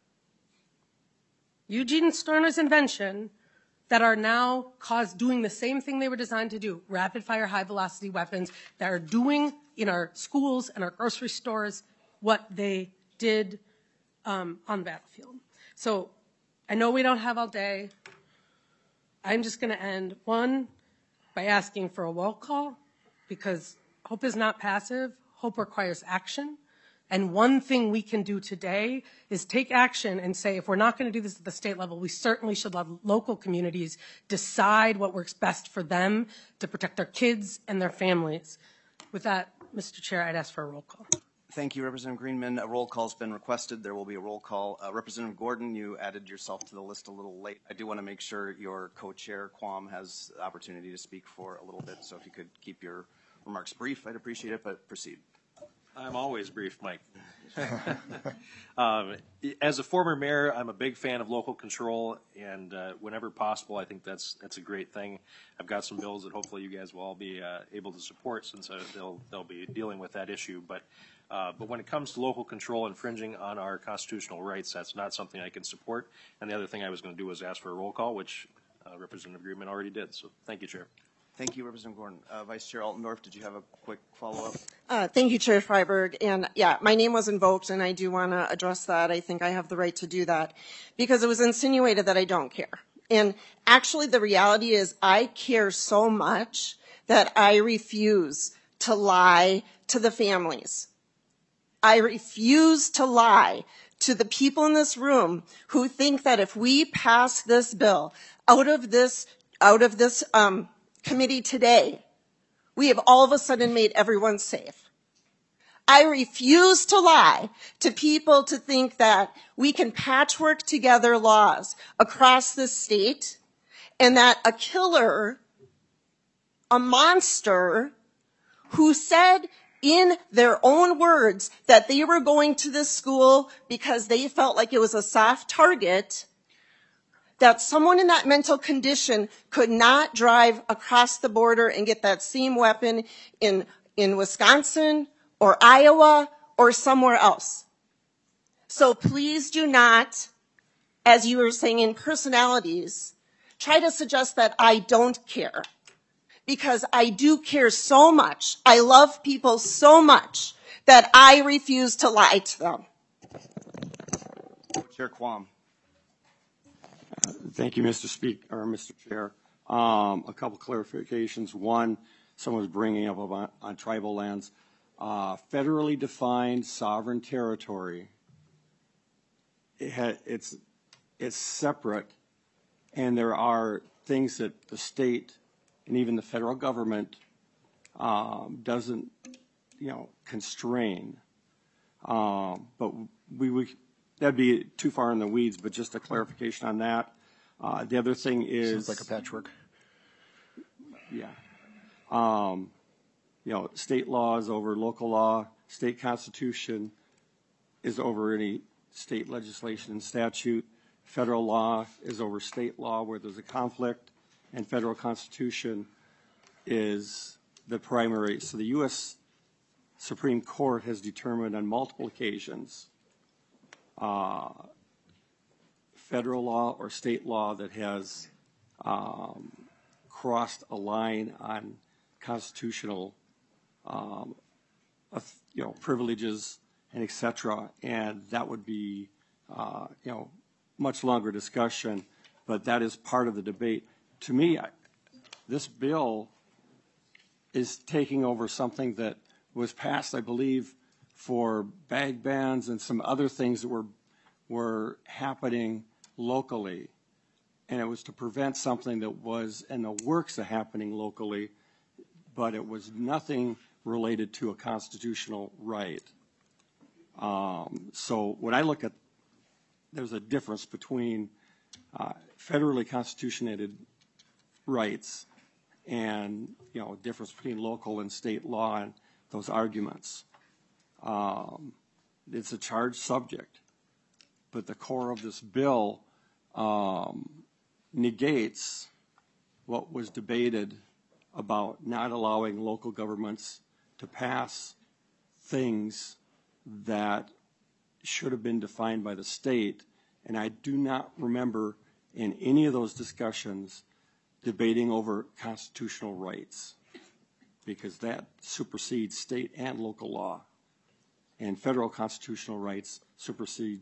Eugene Sterner's invention, that are now doing the same thing they were designed to do, rapid-fire, high-velocity weapons that are doing in our schools and our grocery stores what they did on the battlefield. So I know we don't have all day. I'm just going to end, one, by asking for a roll call, because hope is not passive. Hope requires action. And one thing we can do today is take action and say, if we're not going to do this at the state level, we certainly should let local communities decide what works best for them to protect their kids and their families. With that, Mr. Chair, I'd ask for a roll call. Thank you, Representative Greenman. A roll call's been requested. There will be a roll call. Representative Gordon, you added yourself to the list a little late. I do want to make sure your co-chair, Quam, has the opportunity to speak for a little bit. So if you could keep your remarks brief, I'd appreciate it, but proceed. I'm always brief, Mike. As a former mayor, I'm a big fan of local control, and whenever possible, I think that's a great thing. I've got some bills that hopefully you guys will all be able to support, since they'll be dealing with that issue. But when it comes to local control infringing on our constitutional rights, that's not something I can support. And the other thing I was going to do was ask for a roll call, which Representative Greenman already did. So thank you, Chair. Thank you, Representative Gordon. Vice Chair Altendorf, did you have a quick follow-up? Thank you, Chair Freiberg. And yeah, my name was invoked, and I do want to address that. I think I have the right to do that because it was insinuated that I don't care. And actually, the reality is I care so much that I refuse to lie to the families. I refuse to lie to the people in this room who think that if we pass this bill out of this committee today, we have all of a sudden made everyone safe. I refuse to lie to people to think that we can patchwork together laws across this state and that a killer, a monster, who said in their own words that they were going to this school because they felt like it was a soft target, that someone in that mental condition could not drive across the border and get that same weapon in Wisconsin or Iowa or somewhere else. So please do not, as you were saying in personalities, try to suggest that I don't care. Because I do care so much. I love people so much that I refuse to lie to them. Chair Quam. Thank you, Mr. Chair. A couple clarifications. One, someone was bringing up on tribal lands. Federally defined sovereign territory, it's separate, and there are things that the state and even the federal government doesn't, constrain. But that'd be too far in the weeds, but just a clarification on that. The other thing is... Sounds like a patchwork. Yeah. State law is over local law. State constitution is over any state legislation and statute. Federal law is over state law where there's a conflict, and federal constitution is the primary. So the U.S. Supreme Court has determined on multiple occasions federal law or state law that has crossed a line on constitutional privileges and et cetera, and that would be much longer discussion, but that is part of the debate. To me, this bill is taking over something that was passed, I believe, for bag bans and some other things that were happening locally. And it was to prevent something that was in the works of happening locally, but it was nothing related to a constitutional right. So when I look at, there's a difference between federally constitutionated rights and, you know, a difference between local and state law and those arguments. It's a charged subject, but the core of this bill negates what was debated about not allowing local governments to pass things that should have been defined by the state. And I do not remember in any of those discussions debating over constitutional rights, because that supersedes state and local law. And federal constitutional rights supersede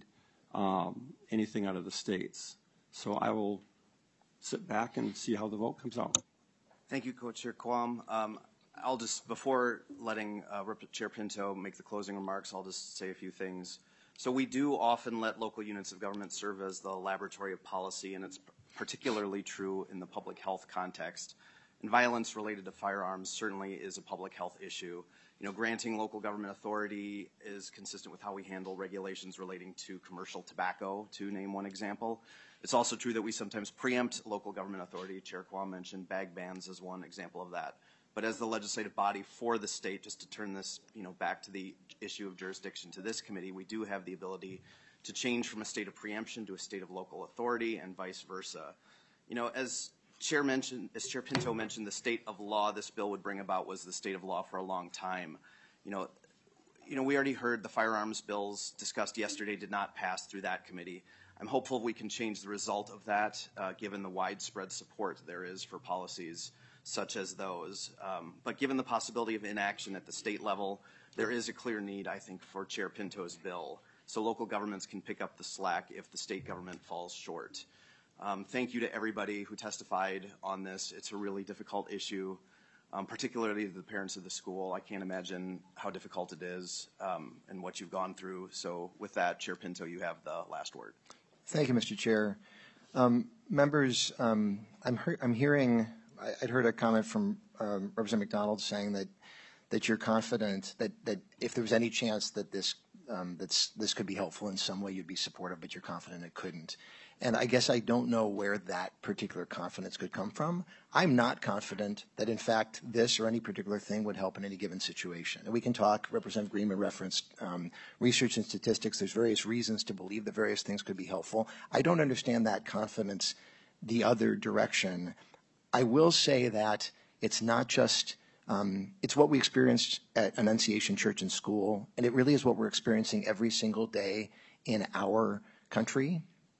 anything out of the states. So I will sit back and see how the vote comes out. Thank you, Co-Chair Quam. I'll just, before letting Chair Pinto make the closing remarks, I'll just say a few things. So we do often let local units of government serve as the laboratory of policy, and it's particularly true in the public health context. And violence related to firearms certainly is a public health issue. You know, granting local government authority is consistent with how we handle regulations relating to commercial tobacco, to name one example. It's also true that we sometimes preempt local government authority. Chair Quam mentioned bag bans as one example of that. But as the legislative body for the state, just to turn this, you know, back to the issue of jurisdiction to this committee, we do have the ability to change from a state of preemption to a state of local authority and vice versa. You know, as Chair Pinto mentioned, the state of law this bill would bring about was the state of law for a long time. You know, we already heard the firearms bills discussed yesterday did not pass through that committee. I'm hopeful we can change the result of that, given the widespread support there is for policies such as those. But given the possibility of inaction at the state level, there is a clear need, I think, for Chair Pinto's bill, so local governments can pick up the slack if the state government falls short. Thank you to everybody who testified on this. It's a really difficult issue, particularly the parents of the school. I can't imagine how difficult it is and what you've gone through. So with that, Chair Pinto, you have the last word. Thank you, Mr. Chair. Members, I'm hearing, I'd heard a comment from Representative McDonald saying that you're confident that if there was any chance that this could be helpful in some way, you'd be supportive, but you're confident it couldn't. And I guess I don't know where that particular confidence could come from. I'm not confident that, in fact, this or any particular thing would help in any given situation. And we can talk, Representative Greenman referenced research and statistics. There's various reasons to believe that various things could be helpful. I don't understand that confidence the other direction. I will say that it's not just it's what we experienced at Annunciation Church and School, and it really is what we're experiencing every single day in our country.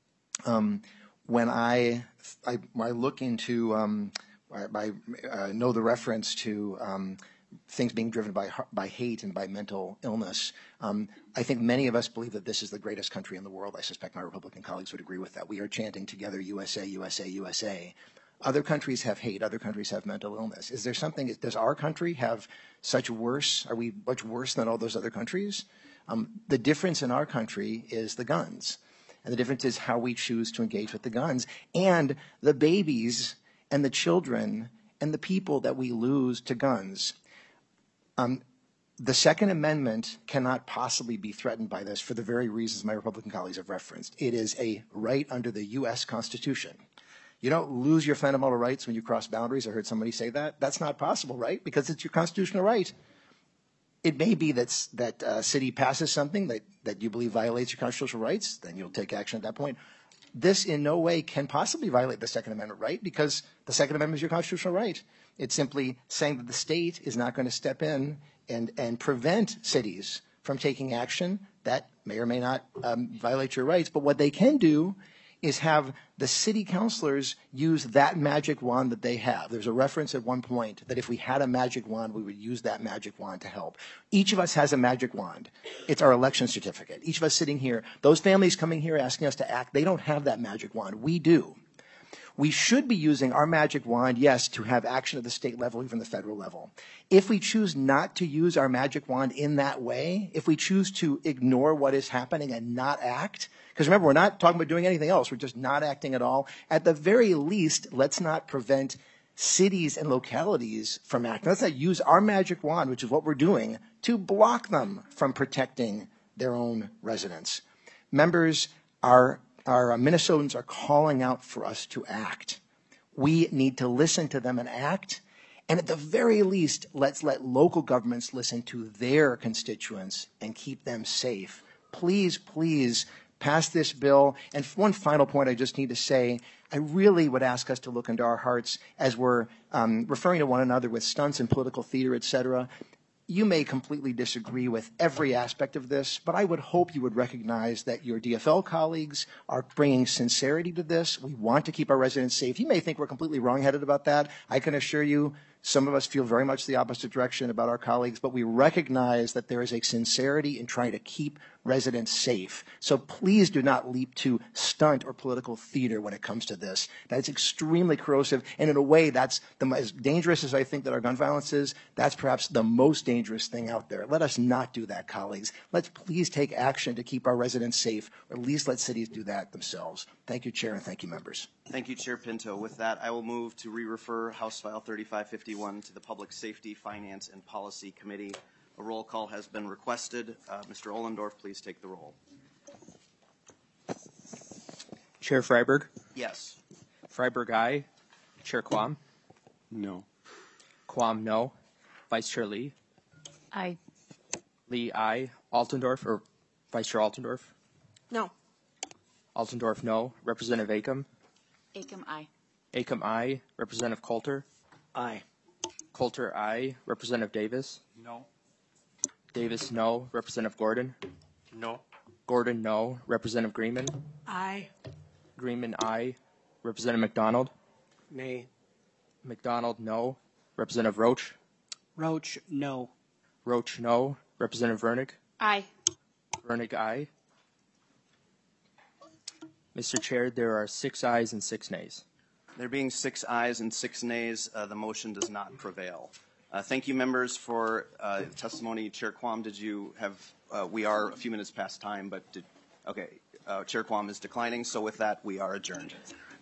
When I look into, I know the reference to things being driven by hate and by mental illness. I think many of us believe that this is the greatest country in the world. I suspect my Republican colleagues would agree with that. We are chanting together, USA, USA, USA. Other countries have hate. Other countries have mental illness. Is there something, does our country have such worse, are we much worse than all those other countries? The difference in our country is the guns. And the difference is how we choose to engage with the guns and the babies and the children and the people that we lose to guns. The Second Amendment cannot possibly be threatened by this for the very reasons my Republican colleagues have referenced. It is a right under the U.S. Constitution. You don't lose your fundamental rights when you cross boundaries. I heard somebody say that. That's not possible, right? Because it's your constitutional right. It may be that a city passes something that you believe violates your constitutional rights, then you'll take action at that point. This in no way can possibly violate the Second Amendment right, because the Second Amendment is your constitutional right. It's simply saying that the state is not going to step in and prevent cities from taking action that may or may not violate your rights. But what they can do is have the city councilors use that magic wand that they have. There's a reference at one point that if we had a magic wand, we would use that magic wand to help. Each of us has a magic wand. It's our election certificate. Each of us sitting here, those families coming here asking us to act, they don't have that magic wand. We do. We should be using our magic wand, yes, to have action at the state level, even the federal level. If we choose not to use our magic wand in that way, if we choose to ignore what is happening and not act, because remember, we're not talking about doing anything else, we're just not acting at all. At the very least, let's not prevent cities and localities from acting. Let's not use our magic wand, which is what we're doing, to block them from protecting their own residents. Members, our Minnesotans are calling out for us to act. We need to listen to them and act. And at the very least, let's let local governments listen to their constituents and keep them safe. Please, please pass this bill. And one final point I just need to say, I really would ask us to look into our hearts as we're referring to one another with stunts and political theater, et cetera. You may completely disagree with every aspect of this, but I would hope you would recognize that your DFL colleagues are bringing sincerity to this. We want to keep our residents safe. You may think we're completely wrong-headed about that. I can assure you some of us feel very much the opposite direction about our colleagues, but we recognize that there is a sincerity in trying to keep residents safe. So please do not leap to stunt or political theater when it comes to this. That's extremely corrosive, and in a way, that's as dangerous as I think that our gun violence is. That's perhaps the most dangerous thing out there. Let us not do that, colleagues. Let's please take action to keep our residents safe, or at least let cities do that themselves. Thank you, Chair, and thank you, members. Thank you, Chair Pinto. With that, I will move to re-refer House File 3551 to the Public Safety, Finance, and Policy Committee. A roll call has been requested. Mr. Ohlendorf, please take the roll. Chair Freiberg? Yes. Freiberg, aye. Chair Quam? No. Quam, no. Vice Chair Lee? Aye. Lee, aye. Altendorf, or Vice Chair Altendorf? No. Altendorf, no. Representative Acom? Acom, aye. Acom, aye. Representative Coulter? Aye. Coulter, aye. Representative Davis? No. Davis, no. Representative Gordon? No. Gordon, no. Representative Greenman? Aye. Greenman, aye. Representative McDonald? Nay. McDonald, no. Representative Roach? Roach, no. Roach, no. Representative Vernick? Aye. Vernick, aye. Mr. Chair, there are 6 ayes and 6 nays. There being 6 ayes and 6 nays, the motion does not prevail. Thank you, members, for testimony. Chair Quam, did you have, we are a few minutes past time, but okay, Chair Quam is declining, so with that, we are adjourned.